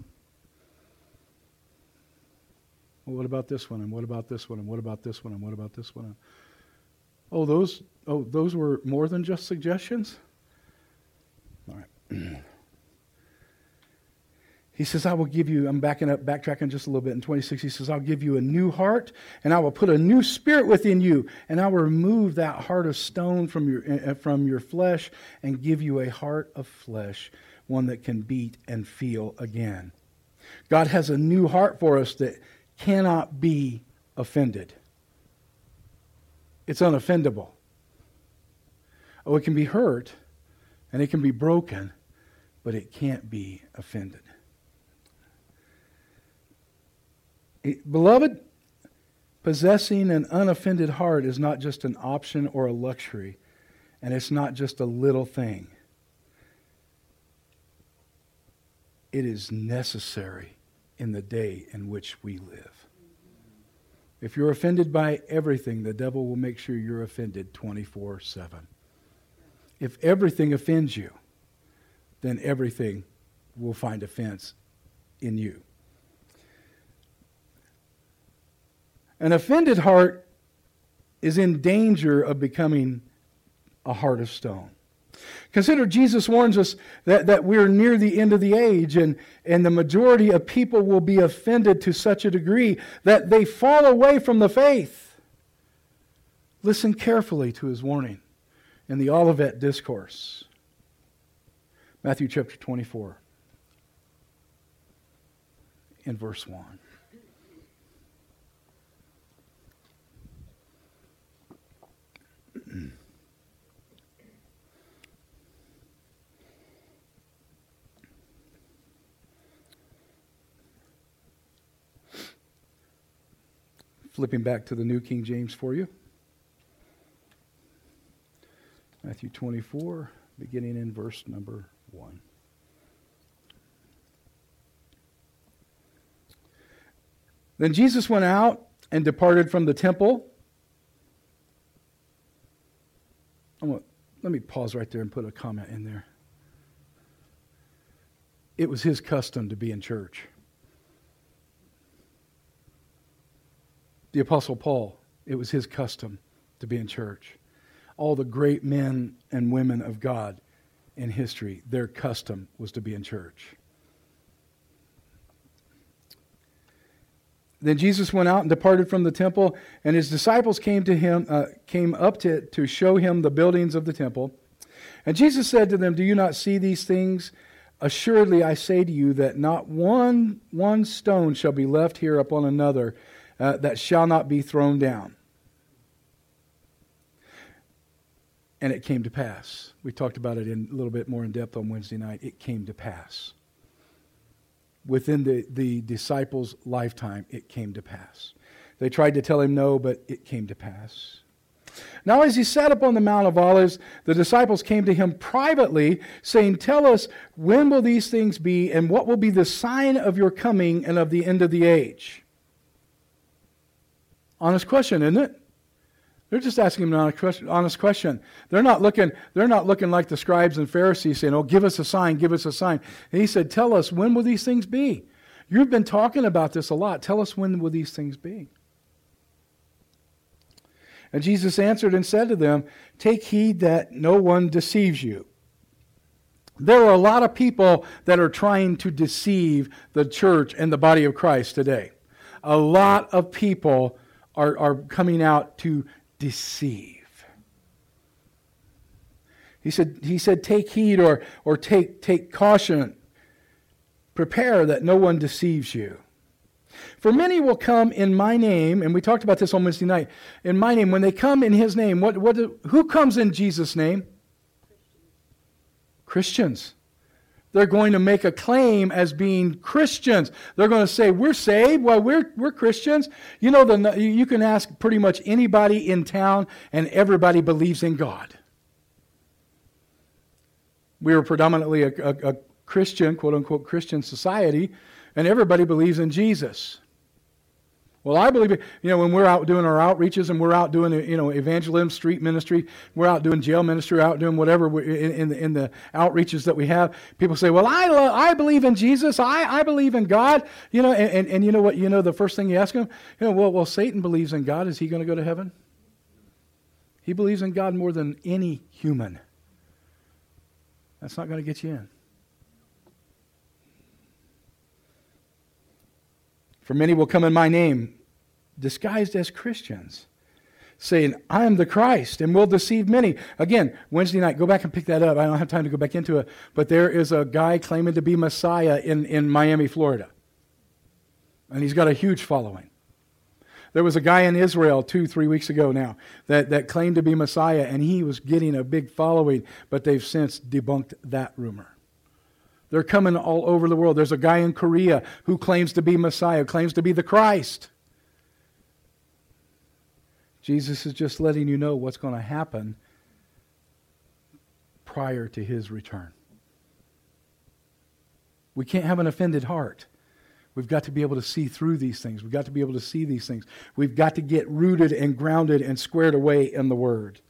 Well, what about this one? And what about this one? And what about this one? And what about this one? Oh, those, oh, those were more than just suggestions? All right. He says, I will give you, I'm backing up, backtracking just a little bit. In twenty-six, he says, I'll give you a new heart, and I will put a new spirit within you, and I will remove that heart of stone from your, from your flesh and give you a heart of flesh, one that can beat and feel again. God has a new heart for us that cannot be offended. It's unoffendable. Oh, it can be hurt, and it can be broken, but it can't be offended. It, beloved, possessing an unoffended heart is not just an option or a luxury, and it's not just a little thing. It is necessary in the day in which we live. If you're offended by everything, the devil will make sure you're offended twenty-four seven. If everything offends you, then everything will find offense in you. An offended heart is in danger of becoming a heart of stone. Consider, Jesus warns us that, that we're near the end of the age, and, and the majority of people will be offended to such a degree that they fall away from the faith. Listen carefully to his warning in the Olivet Discourse. Matthew chapter twenty-four, in verse one. Flipping back to the New King James for you. Matthew twenty-four, beginning in verse number one. Then Jesus went out and departed from the temple. I'm gonna, let me pause right there and put a comment in there. It was his custom to be in church. The Apostle Paul, it was his custom to be in church. All the great men and women of God in history, their custom was to be in church. Then Jesus went out and departed from the temple, and his disciples came to him, uh, came up to, to show him the buildings of the temple. And Jesus said to them, "Do you not see these things? Assuredly I say to you that not one, one stone shall be left here upon another, Uh, that shall not be thrown down." And it came to pass. We talked about it in a little bit more in depth on Wednesday night. It came to pass. Within the, the disciples' lifetime, it came to pass. They tried to tell him no, but it came to pass. Now as he sat upon the Mount of Olives, the disciples came to him privately, saying, "Tell us, when will these things be, and what will be the sign of your coming and of the end of the age?" Honest question, isn't it? They're just asking him an honest question. They're not looking, they're not looking like the scribes and Pharisees saying, "Oh, give us a sign, give us a sign." And he said, "Tell us, when will these things be? You've been talking about this a lot. Tell us, when will these things be?" And Jesus answered and said to them, "Take heed that no one deceives you." There are a lot of people that are trying to deceive the church and the body of Christ today. A lot of people Are, are coming out to deceive. He said, he said, take heed or, or take, take caution. Prepare that no one deceives you. For many will come in my name, and we talked about this on Wednesday night, in my name. When they come in his name, what, what, do, who comes in Jesus' name? Christians. They're going to make a claim as being Christians. They're going to say, "We're saved. Well, we're we're Christians." You know, the, you can ask pretty much anybody in town, and everybody believes in God. We are predominantly a, a, a Christian, quote unquote, Christian society, and everybody believes in Jesus. Well, I believe it. You know, when we're out doing our outreaches and we're out doing, you know, evangelism, street ministry, we're out doing jail ministry, out doing whatever in, in, the, in the outreaches that we have, people say, "Well, I lo- I believe in Jesus. I, I believe in God." You know, and, and, and you know what? You know, the first thing you ask them, you know, well, well, Satan believes in God. Is he going to go to heaven? He believes in God more than any human. That's not going to get you in. For many will come in my name, disguised as Christians, saying, I am the Christ, and will deceive many. Again, Wednesday night, go back and pick that up. I don't have time to go back into it. But there is a guy claiming to be Messiah in, in Miami, Florida. And he's got a huge following. There was a guy in Israel two, three weeks ago now that, that claimed to be Messiah, and he was getting a big following, but they've since debunked that rumor. They're coming all over the world. There's a guy in Korea who claims to be Messiah, claims to be the Christ. Jesus is just letting you know what's going to happen prior to his return. We can't have an offended heart. We've got to be able to see through these things. We've got to be able to see these things. We've got to get rooted and grounded and squared away in the Word.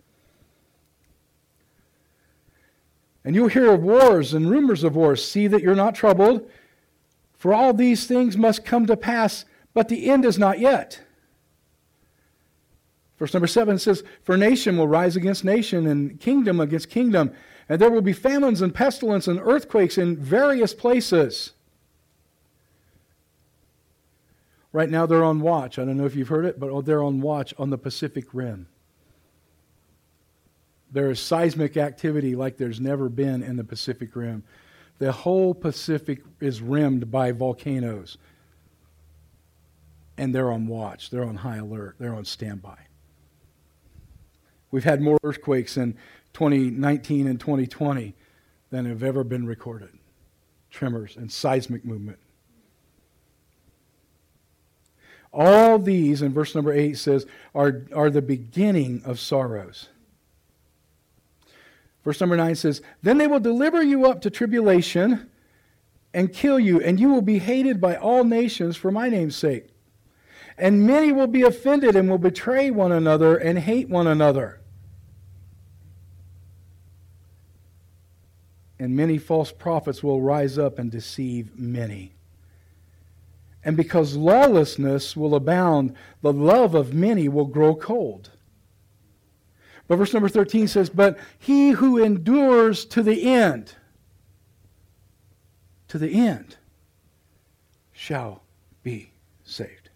And you'll hear of wars and rumors of wars. See that you're not troubled, for all these things must come to pass, but the end is not yet. Verse number seven says, for nation will rise against nation, and kingdom against kingdom, and there will be famines and pestilence and earthquakes in various places. Right now they're on watch. I don't know if you've heard it, but they're on watch on the Pacific Rim. There is seismic activity like there's never been in the Pacific Rim. The whole Pacific is rimmed by volcanoes. And they're on watch. They're on high alert. They're on standby. We've had more earthquakes in twenty nineteen and twenty twenty than have ever been recorded. Tremors and seismic movement. All these, in verse number eight says, are, are the beginning of sorrows. Verse number nine says, then they will deliver you up to tribulation and kill you, and you will be hated by all nations for my name's sake. And many will be offended and will betray one another and hate one another. And many false prophets will rise up and deceive many. And because lawlessness will abound, the love of many will grow cold. But verse number thirteen says, but he who endures to the end, to the end, shall be saved.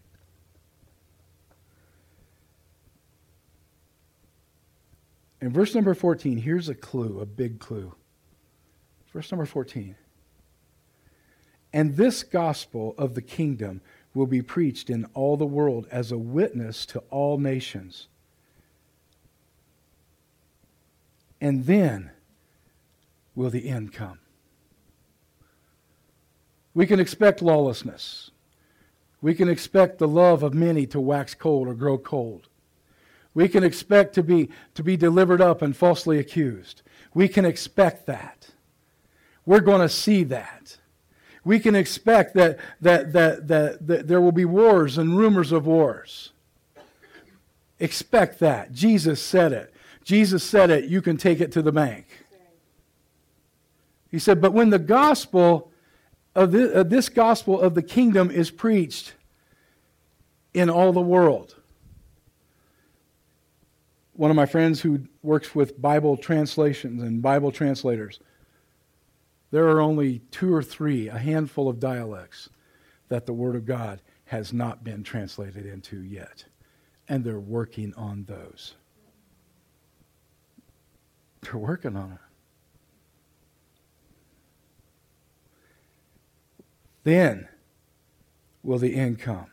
In verse number fourteen, here's a clue, a big clue. Verse number fourteen. And this gospel of the kingdom will be preached in all the world as a witness to all nations. And then will the end come. We can expect lawlessness. We can expect the love of many to wax cold or grow cold. We can expect to be, to be delivered up and falsely accused. We can expect that. We're going to see that. We can expect that, that, that, that, that there will be wars and rumors of wars. Expect that. Jesus said it. Jesus said it, you can take it to the bank. He said, but when the gospel of this, of this gospel of the kingdom is preached in all the world. One of my friends who works with Bible translations and Bible translators, there are only two or three, a handful of dialects that the Word of God has not been translated into yet. And they're working on those. They're working on it. Then will the end come.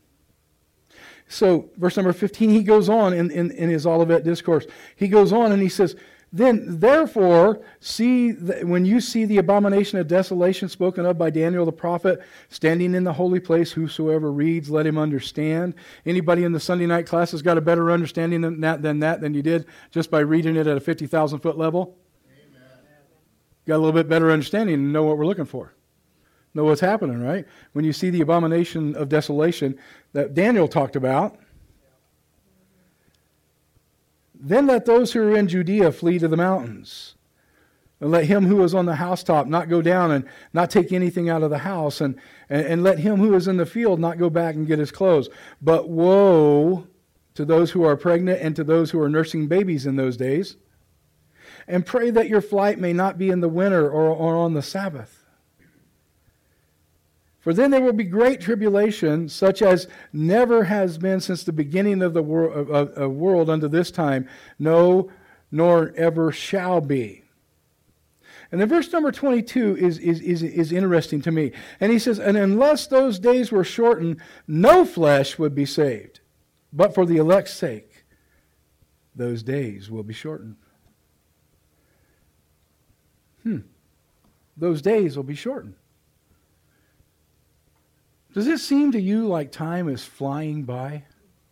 So, verse number fifteen, he goes on in, in, in his Olivet Discourse. He goes on and he says, then, therefore, see the, when you see the abomination of desolation spoken of by Daniel the prophet standing in the holy place, whosoever reads, let him understand. Anybody in the Sunday night class has got a better understanding than that than, that, than you did just by reading it at a fifty thousand foot level? Amen. Got a little bit better understanding and know what we're looking for. Know what's happening, right? When you see the abomination of desolation that Daniel talked about, then let those who are in Judea flee to the mountains. And let him who is on the housetop not go down and not take anything out of the house. And, and, and let him who is in the field not go back and get his clothes. But woe to those who are pregnant and to those who are nursing babies in those days. And pray that your flight may not be in the winter or, or on the Sabbath. For then there will be great tribulation, such as never has been since the beginning of the wor- of, of, of world unto this time, no, nor ever shall be. And then verse number twenty-two is, is, is, is interesting to me. And he says, and unless those days were shortened, no flesh would be saved. But for the elect's sake, those days will be shortened. Hmm. Those days will be shortened. Does it seem to you like time is flying by?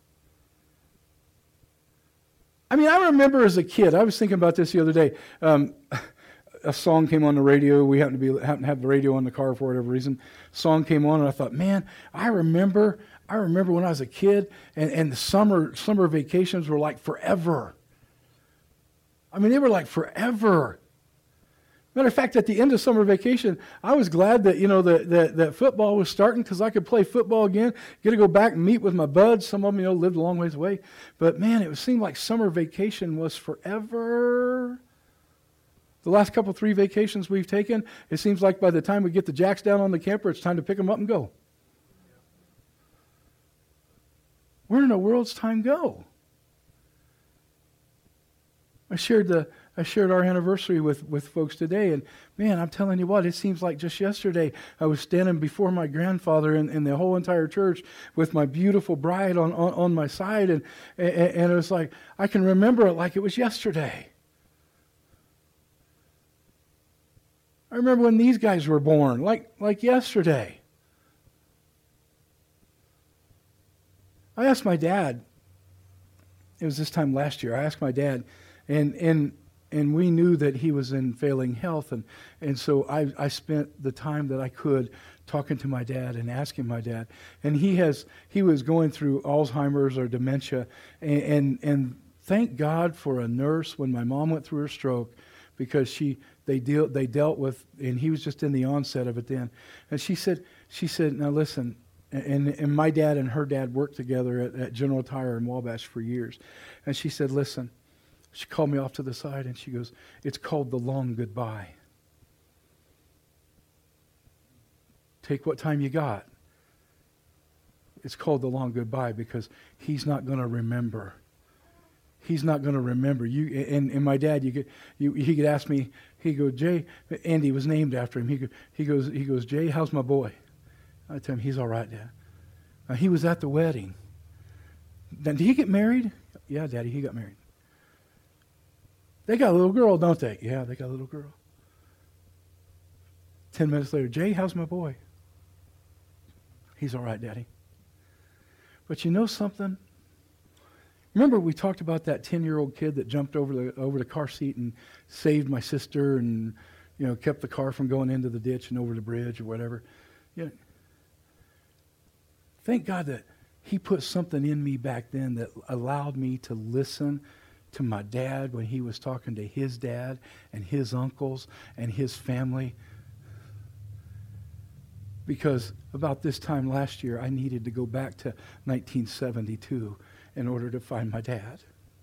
I mean, I remember as a kid, I was thinking about this the other day. Um, a song came on the radio. We happened to be happened to have the radio in the car for whatever reason. Song came on, and I thought, man, I remember, I remember when I was a kid, and, and the summer summer vacations were like forever. I mean, they were like forever. Matter of fact, at the end of summer vacation, I was glad that, you know, that that, that football was starting because I could play football again, get to go back and meet with my buds. Some of them, you know, lived a long ways away. But, man, it seemed like summer vacation was forever. The last couple, three vacations we've taken, it seems like by the time we get the jacks down on the camper, it's time to pick them up and go. Where in the world's time go? I shared the I shared our anniversary with, with folks today, and man, I'm telling you what, it seems like just yesterday I was standing before my grandfather and, and the whole entire church with my beautiful bride on, on, on my side, and, and and it was like I can remember it like it was yesterday. I remember when these guys were born, like like yesterday. I asked my dad, it was this time last year, I asked my dad, and and and we knew that he was in failing health, and, and so I, I spent the time that I could talking to my dad and asking my dad. And he has he was going through Alzheimer's or dementia, and and, and thank God for a nurse when my mom went through her stroke, because she they deal they dealt with, and he was just in the onset of it then. And she said she said, now listen, and and my dad and her dad worked together at, at General Tire in Wabash for years. And she said, listen, she called me off to the side and she goes, it's called the long goodbye. Take what time you got. It's called the long goodbye because he's not going to remember. He's not going to remember you. And, and my dad, you could, you, he could ask me. He go, Jay. Andy was named after him. He go, he goes, he goes, Jay, how's my boy? I tell him, he's all right, Dad. Now, he was at the wedding. Then did he get married? Yeah, Daddy, he got married. They got a little girl, don't they? Yeah, they got a little girl. Ten minutes later, Jay, how's my boy? He's all right, Daddy. But you know something? Remember we talked about that ten-year-old kid that jumped over the over the car seat and saved my sister and, you know, kept the car from going into the ditch and over the bridge or whatever. You know, thank God that he put something in me back then that allowed me to listen to my dad when he was talking to his dad and his uncles and his family. Because about this time last year, I needed to go back to nineteen seventy-two in order to find my dad.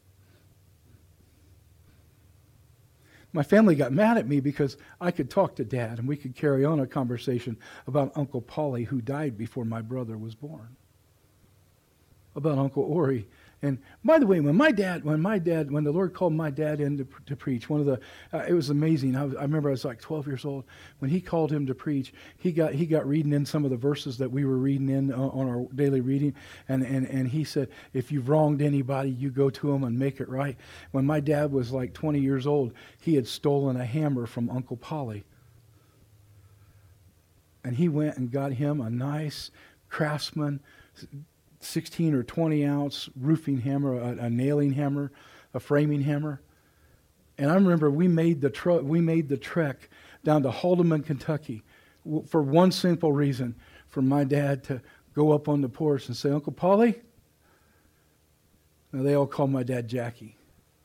My family got mad at me because I could talk to Dad and we could carry on a conversation about Uncle Polly, who died before my brother was born. About Uncle Ori. And by the way, when my dad, when my dad, when the Lord called my dad in to, to preach, one of the, uh, it was amazing. I, was, I remember I was like twelve years old when he called him to preach. He got he got reading in some of the verses that we were reading in uh, on our daily reading, and, and and he said, if you've wronged anybody, you go to them and make it right. When my dad was like twenty years old, he had stolen a hammer from Uncle Polly, and he went and got him a nice Craftsman sixteen or twenty ounce roofing hammer, a, a nailing hammer, a framing hammer. And I remember we made the tr- we made the trek down to Haldeman, Kentucky, w- for one simple reason: for my dad to go up on the porch and say, "Uncle Polly." Now they all call my dad Jackie.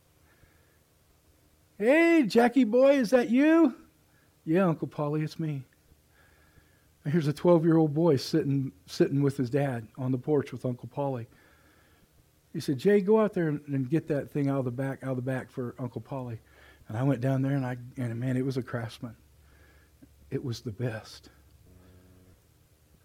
Hey, Jackie boy, is that you? Yeah, Uncle Polly, it's me. Here's a twelve-year-old boy sitting sitting with his dad on the porch with Uncle Polly. He said, Jay, go out there and, and get that thing out of the back out of the back for Uncle Polly. And I went down there, and I and man, it was a Craftsman. It was the best.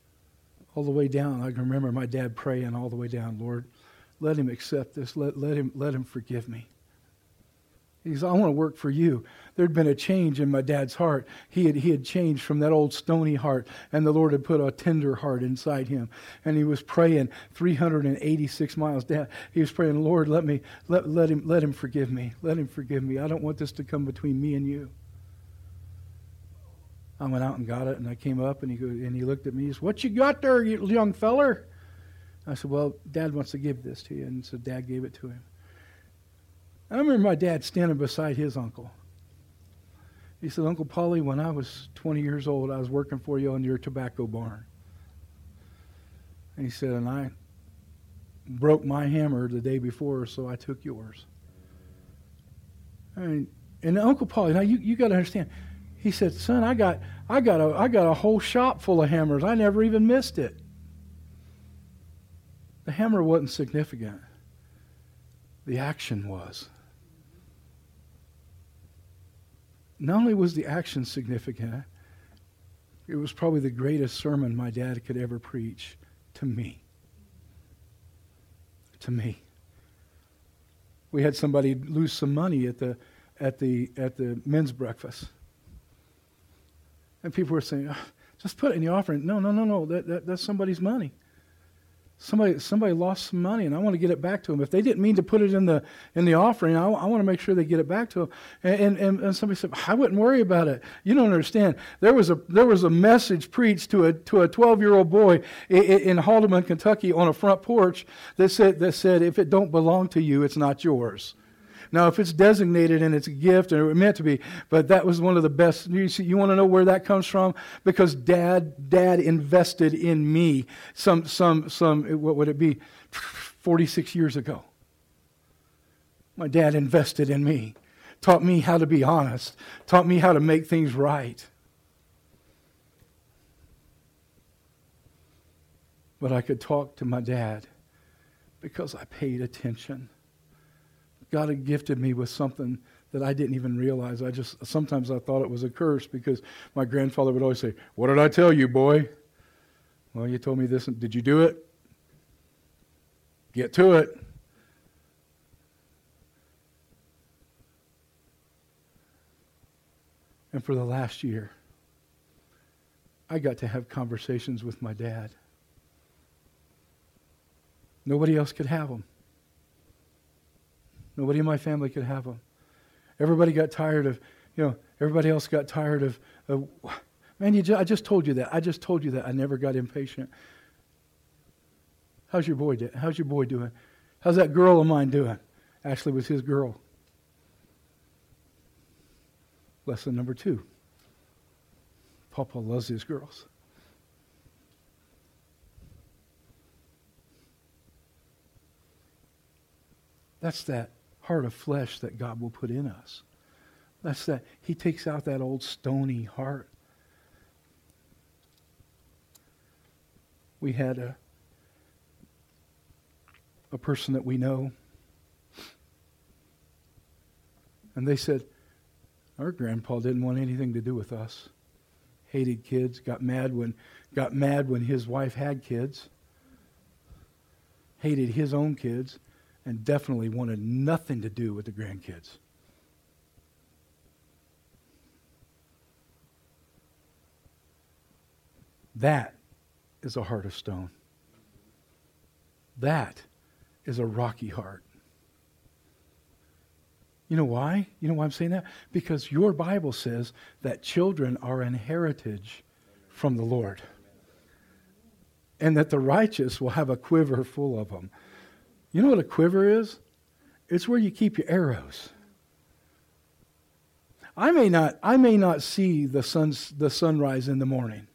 all the way down. I can remember my dad praying all the way down, Lord, let him accept this. Let, let him let him forgive me. He says, I want to work for you. There'd been a change in my dad's heart. He had he had changed from that old stony heart, and the Lord had put a tender heart inside him. And he was praying three hundred eighty-six miles down. He was praying, Lord, let me let let him let him forgive me. Let him forgive me. I don't want this to come between me and you. I went out and got it, and I came up, and he go, and he looked at me. He said, what you got there, you young feller? I said, well, Dad wants to give this to you. And so Dad gave it to him. I remember my dad standing beside his uncle. He said, Uncle Paulie, when I was twenty years old, I was working for you on your tobacco barn. And he said, and I broke my hammer the day before, so I took yours. I mean, and Uncle Paulie, now you, you got to understand, he said, son, I got I got a I got a whole shop full of hammers. I never even missed it. The hammer wasn't significant. The action was. Not only was the action significant, it was probably the greatest sermon my dad could ever preach to me. To me. We had somebody lose some money at the at the at the men's breakfast. And people were saying, oh, just put it in the offering. No, no, no, no. That, that that's somebody's money. Somebody somebody lost some money, and I want to get it back to them. If they didn't mean to put it in the in the offering, I, I want to make sure they get it back to them. And, and and somebody said, I wouldn't worry about it. You don't understand. There was a there was a message preached to a to a twelve-year-old boy in, in Haldeman, Kentucky, on a front porch that said that said, if it don't belong to you, it's not yours. Now, if it's designated and it's a gift, and it was meant to be, but that was one of the best. You see, you want to know where that comes from? Because Dad, Dad invested in me. Some, some, some. What would it be? Forty-six years ago. My dad invested in me, taught me how to be honest, taught me how to make things right. But I could talk to my dad because I paid attention. God had gifted me with something that I didn't even realize. I just sometimes I thought it was a curse because my grandfather would always say, "What did I tell you, boy?" Well, you told me this. Did you do it? Get to it. And for the last year, I got to have conversations with my dad. Nobody else could have them. Nobody in my family could have them. Everybody got tired of, you know, everybody else got tired of, of man, you just, I just told you that. I just told you that. I never got impatient. How's your boy doing? How's your boy doing? How's that girl of mine doing? Ashley was his girl. Lesson number two. Papa loves his girls. That's that heart of flesh that God will put in us. That's that. He takes out that old stony heart. We had a a person that we know, and they said, our grandpa didn't want anything to do with us. Hated kids, got mad when got mad when his wife had kids. Hated his own kids. And definitely wanted nothing to do with the grandkids. That is a heart of stone. That is a rocky heart. You know why? You know why I'm saying that? Because your Bible says that children are an heritage from the Lord. And that the righteous will have a quiver full of them. You know what a quiver is? It's where you keep your arrows. I may not, I may not see the sun's, the sunrise in the morning,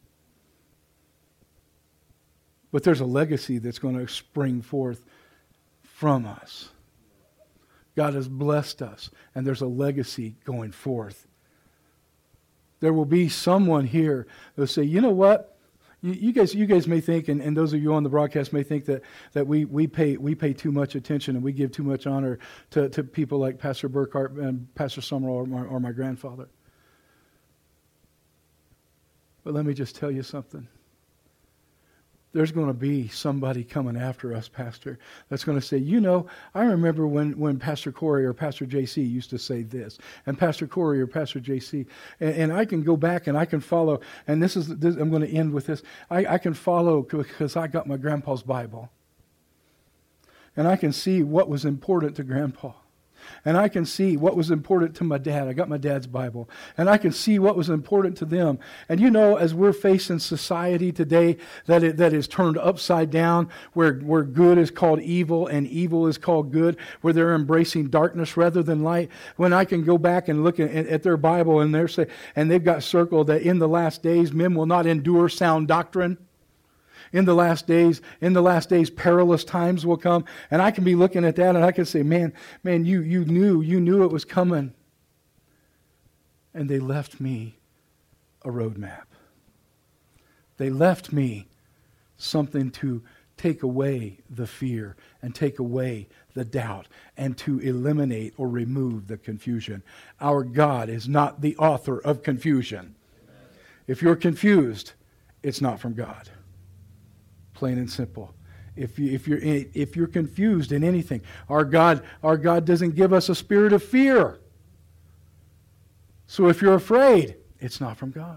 but there's a legacy that's going to spring forth from us. God has blessed us, and there's a legacy going forth. There will be someone here who will say, you know what? You, you guys, you guys may think, and, and those of you on the broadcast may think that, that we, we pay we pay too much attention and we give too much honor to, to people like Pastor Burkhart and Pastor Summerall or my, or my grandfather. But let me just tell you something. there's going to be somebody coming after us, Pastor, that's going to say, you know, I remember when, when Pastor Corey or Pastor J C used to say this, and Pastor Corey or Pastor J C, and, and I can go back and I can follow, and this is, this, I'm going to end with this, I, I can follow because I got my grandpa's Bible. And I can see what was important to Grandpa. And I can see what was important to my dad. I got my dad's Bible. And I can see what was important to them. And you know, as we're facing society today that it, that is turned upside down, where, where good is called evil and evil is called good, where they're embracing darkness rather than light, when I can go back and look at, at their Bible and they're say, and they've got circled that in the last days men will not endure sound doctrine. In the last days, in the last days, perilous times will come. And I can be looking at that and I can say, man, man, you, you knew, you knew it was coming. And they left me a roadmap. They left me something to take away the fear and take away the doubt and to eliminate or remove the confusion. Our God is not the author of confusion. If you're confused, it's not from God. Plain and simple. If you if you're if you're confused in anything, our God our God doesn't give us a spirit of fear. So if you're afraid, it's not from God.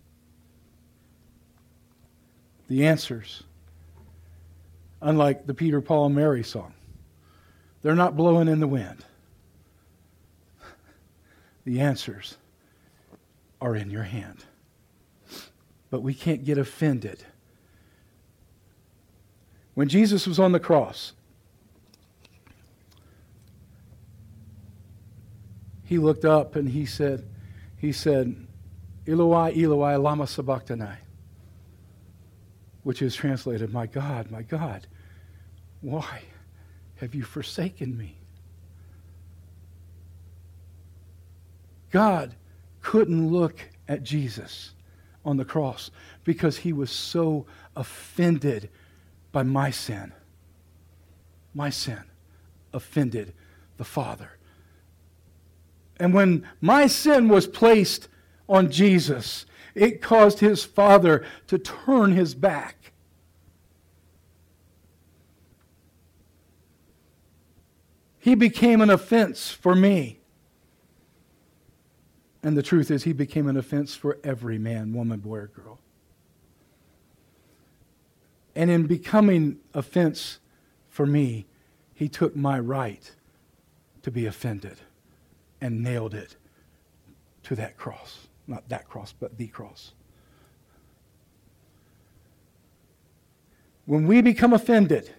The answers, unlike the Peter, Paul, and Mary song, they're not blowing in the wind. The answers are in your hand. But we can't get offended. When Jesus was on the cross, he looked up and he said, he said, Eloi, Eloi, lama sabachthani, which is translated, my God, my God, why have you forsaken me? God couldn't look at Jesus on the cross because he was so offended by my sin. My sin offended the Father. And when my sin was placed on Jesus, it caused his Father to turn his back. He became an offense for me. And the truth is, he became an offense for every man, woman, boy, or girl. And in becoming offense for me, he took my right to be offended and nailed it to that cross. Not that cross, but the cross. When we become offended,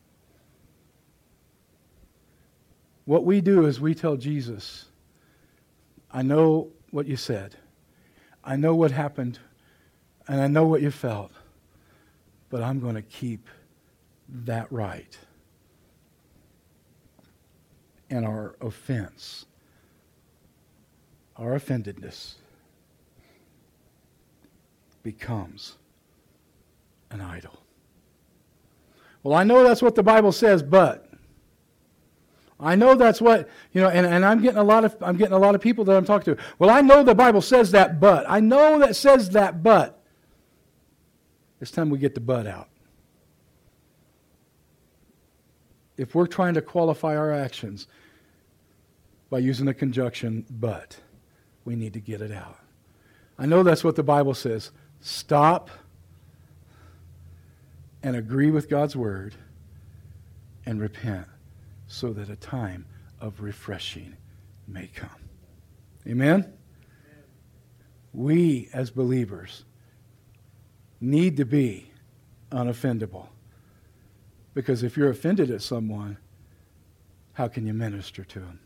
what we do is we tell Jesus, I know what you said. I know what happened. And I know what you felt. But I'm going to keep that right. And our offense, our offendedness, becomes an idol. Well, I know that's what the Bible says, but I know that's what, you know, and, and I'm getting a lot of I'm getting a lot of people that I'm talking to. Well, I know the Bible says that, but I know that says that, but it's time we get the but out. If we're trying to qualify our actions by using the conjunction but, we need to get it out. I know that's what the Bible says. Stop and agree with God's word and repent so that a time of refreshing may come. Amen? Amen. We as believers need to be unoffendable. Because if you're offended at someone, how can you minister to them?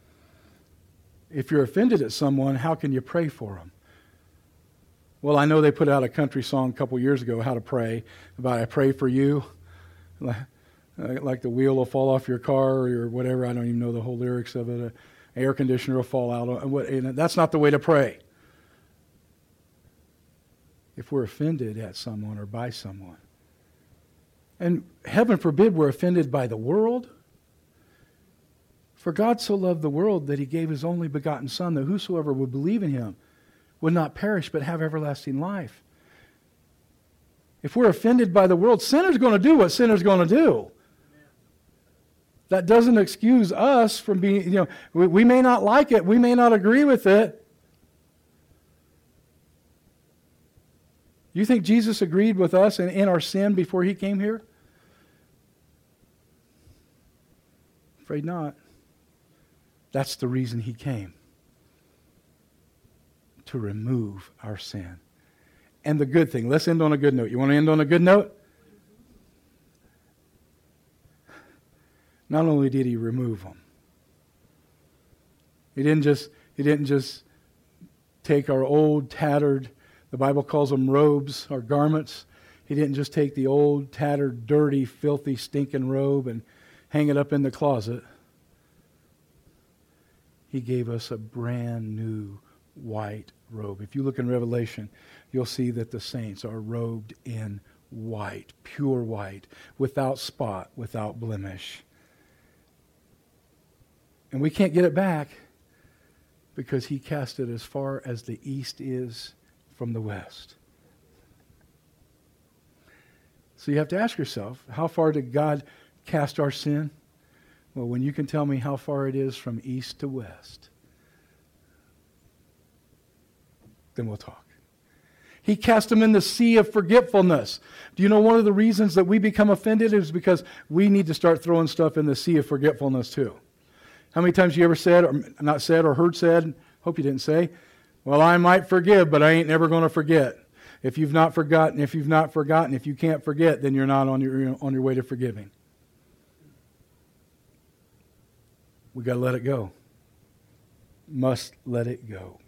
If you're offended at someone, how can you pray for them? Well, I know they put out a country song a couple years ago, how to pray, about I pray for you. Like the wheel will fall off your car or whatever. I don't even know the whole lyrics of it. An air conditioner will fall out. And that's not the way to pray. If we're offended at someone or by someone. And heaven forbid we're offended by the world. For God so loved the world that he gave his only begotten Son, that whosoever would believe in him would not perish but have everlasting life. If we're offended by the world, sinner's going to do what sinner's going to do. That doesn't excuse us from being, you know, we, we may not like it, we may not agree with it. You think Jesus agreed with us in, in our sin before he came here? Afraid not. That's the reason he came. To remove our sin. And the good thing, let's end on a good note. You want to end on a good note? Not only did he remove them, he didn't just he didn't just take our old tattered, the Bible calls them robes, our garments. He didn't just take the old tattered, dirty, filthy, stinking robe and hang it up in the closet. He gave us a brand new white robe. If you look in Revelation, you'll see that the saints are robed in white, pure white, without spot, without blemish. And we can't get it back because he cast it as far as the east is from the west. So you have to ask yourself, how far did God cast our sin? Well, when you can tell me how far it is from east to west, then we'll talk. He cast them in the sea of forgetfulness. Do you know one of the reasons that we become offended is because we need to start throwing stuff in the sea of forgetfulness too? How many times you ever said, or not said, or heard said, hope you didn't say, well, I might forgive, but I ain't never going to forget. If you've not forgotten, if you've not forgotten, if you can't forget, then you're not on your, on your way to forgiving. We got to let it go. Must let it go.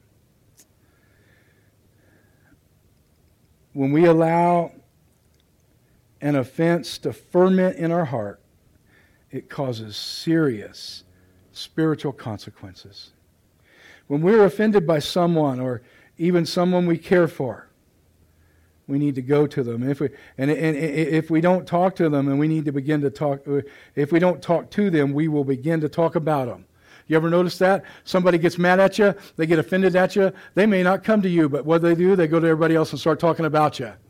When we allow an offense to ferment in our heart, it causes serious spiritual consequences. When we're offended by someone or even someone we care for, we need to go to them. If we, and, and, and if we don't talk to them and we need to begin to talk, if we don't talk to them, we will begin to talk about them. You ever notice that? Somebody gets mad at you, they get offended at you, they may not come to you, but what they do, they go to everybody else and start talking about you.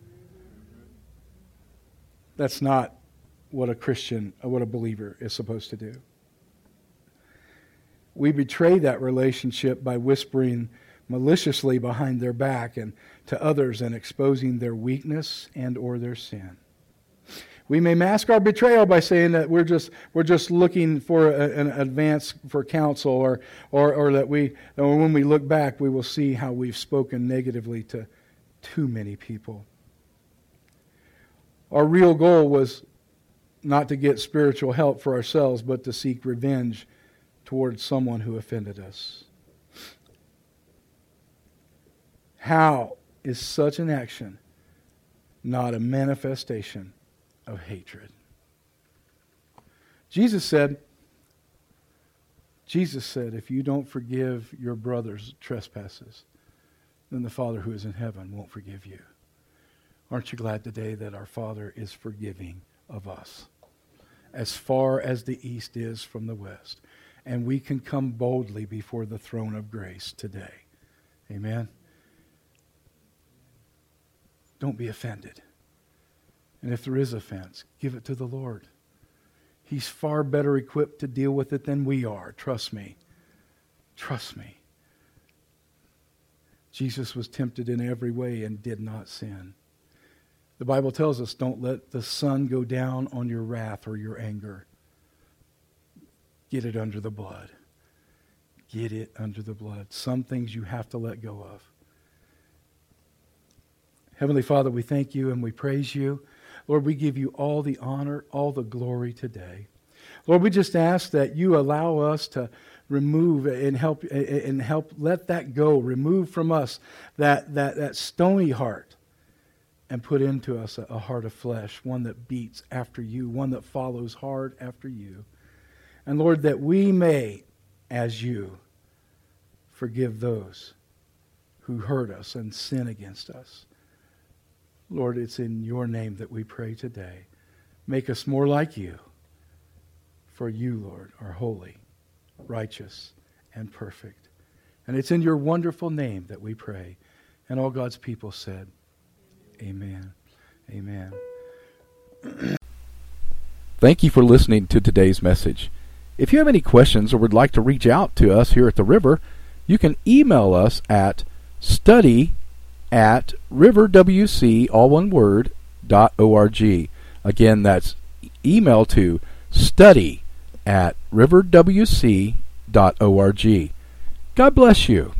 That's not what a Christian, what a believer is supposed to do. We betray that relationship by whispering maliciously behind their back and to others and exposing their weakness and or their sin. We may mask our betrayal by saying that we're just we're just looking for a, an advance for counsel, or, or or that we or when we look back we will see how we've spoken negatively to too many people. Our real goal was not to get spiritual help for ourselves, but to seek revenge towards someone who offended us. How is such an action not a manifestation of hatred? Jesus said, Jesus said, if you don't forgive your brother's trespasses, then the Father who is in heaven won't forgive you. Aren't you glad today that our Father is forgiving of us as far as the east is from the west? And we can come boldly before the throne of grace today. Amen? Don't be offended. And if there is offense, give it to the Lord. He's far better equipped to deal with it than we are. Trust me. Trust me. Jesus was tempted in every way and did not sin. The Bible tells us, don't let the sun go down on your wrath or your anger. Get it under the blood. Get it under the blood. Some things you have to let go of. Heavenly Father, we thank you and we praise you. Lord, we give you all the honor, all the glory today. Lord, we just ask that you allow us to remove and help and help let that go. Remove from us that that, that stony heart and put into us a, a heart of flesh, one that beats after you, one that follows hard after you. And Lord, that we may, as you, forgive those who hurt us and sin against us. Lord, it's in your name that we pray today. Make us more like you. For you, Lord, are holy, righteous, and perfect. And it's in your wonderful name that we pray. And all God's people said, amen. Amen. Thank you for listening to today's message. If you have any questions or would like to reach out to us here at the River, you can email us at study at riverwc, all one word, dot org. Again, that's email to study at riverwc dot org. God bless you.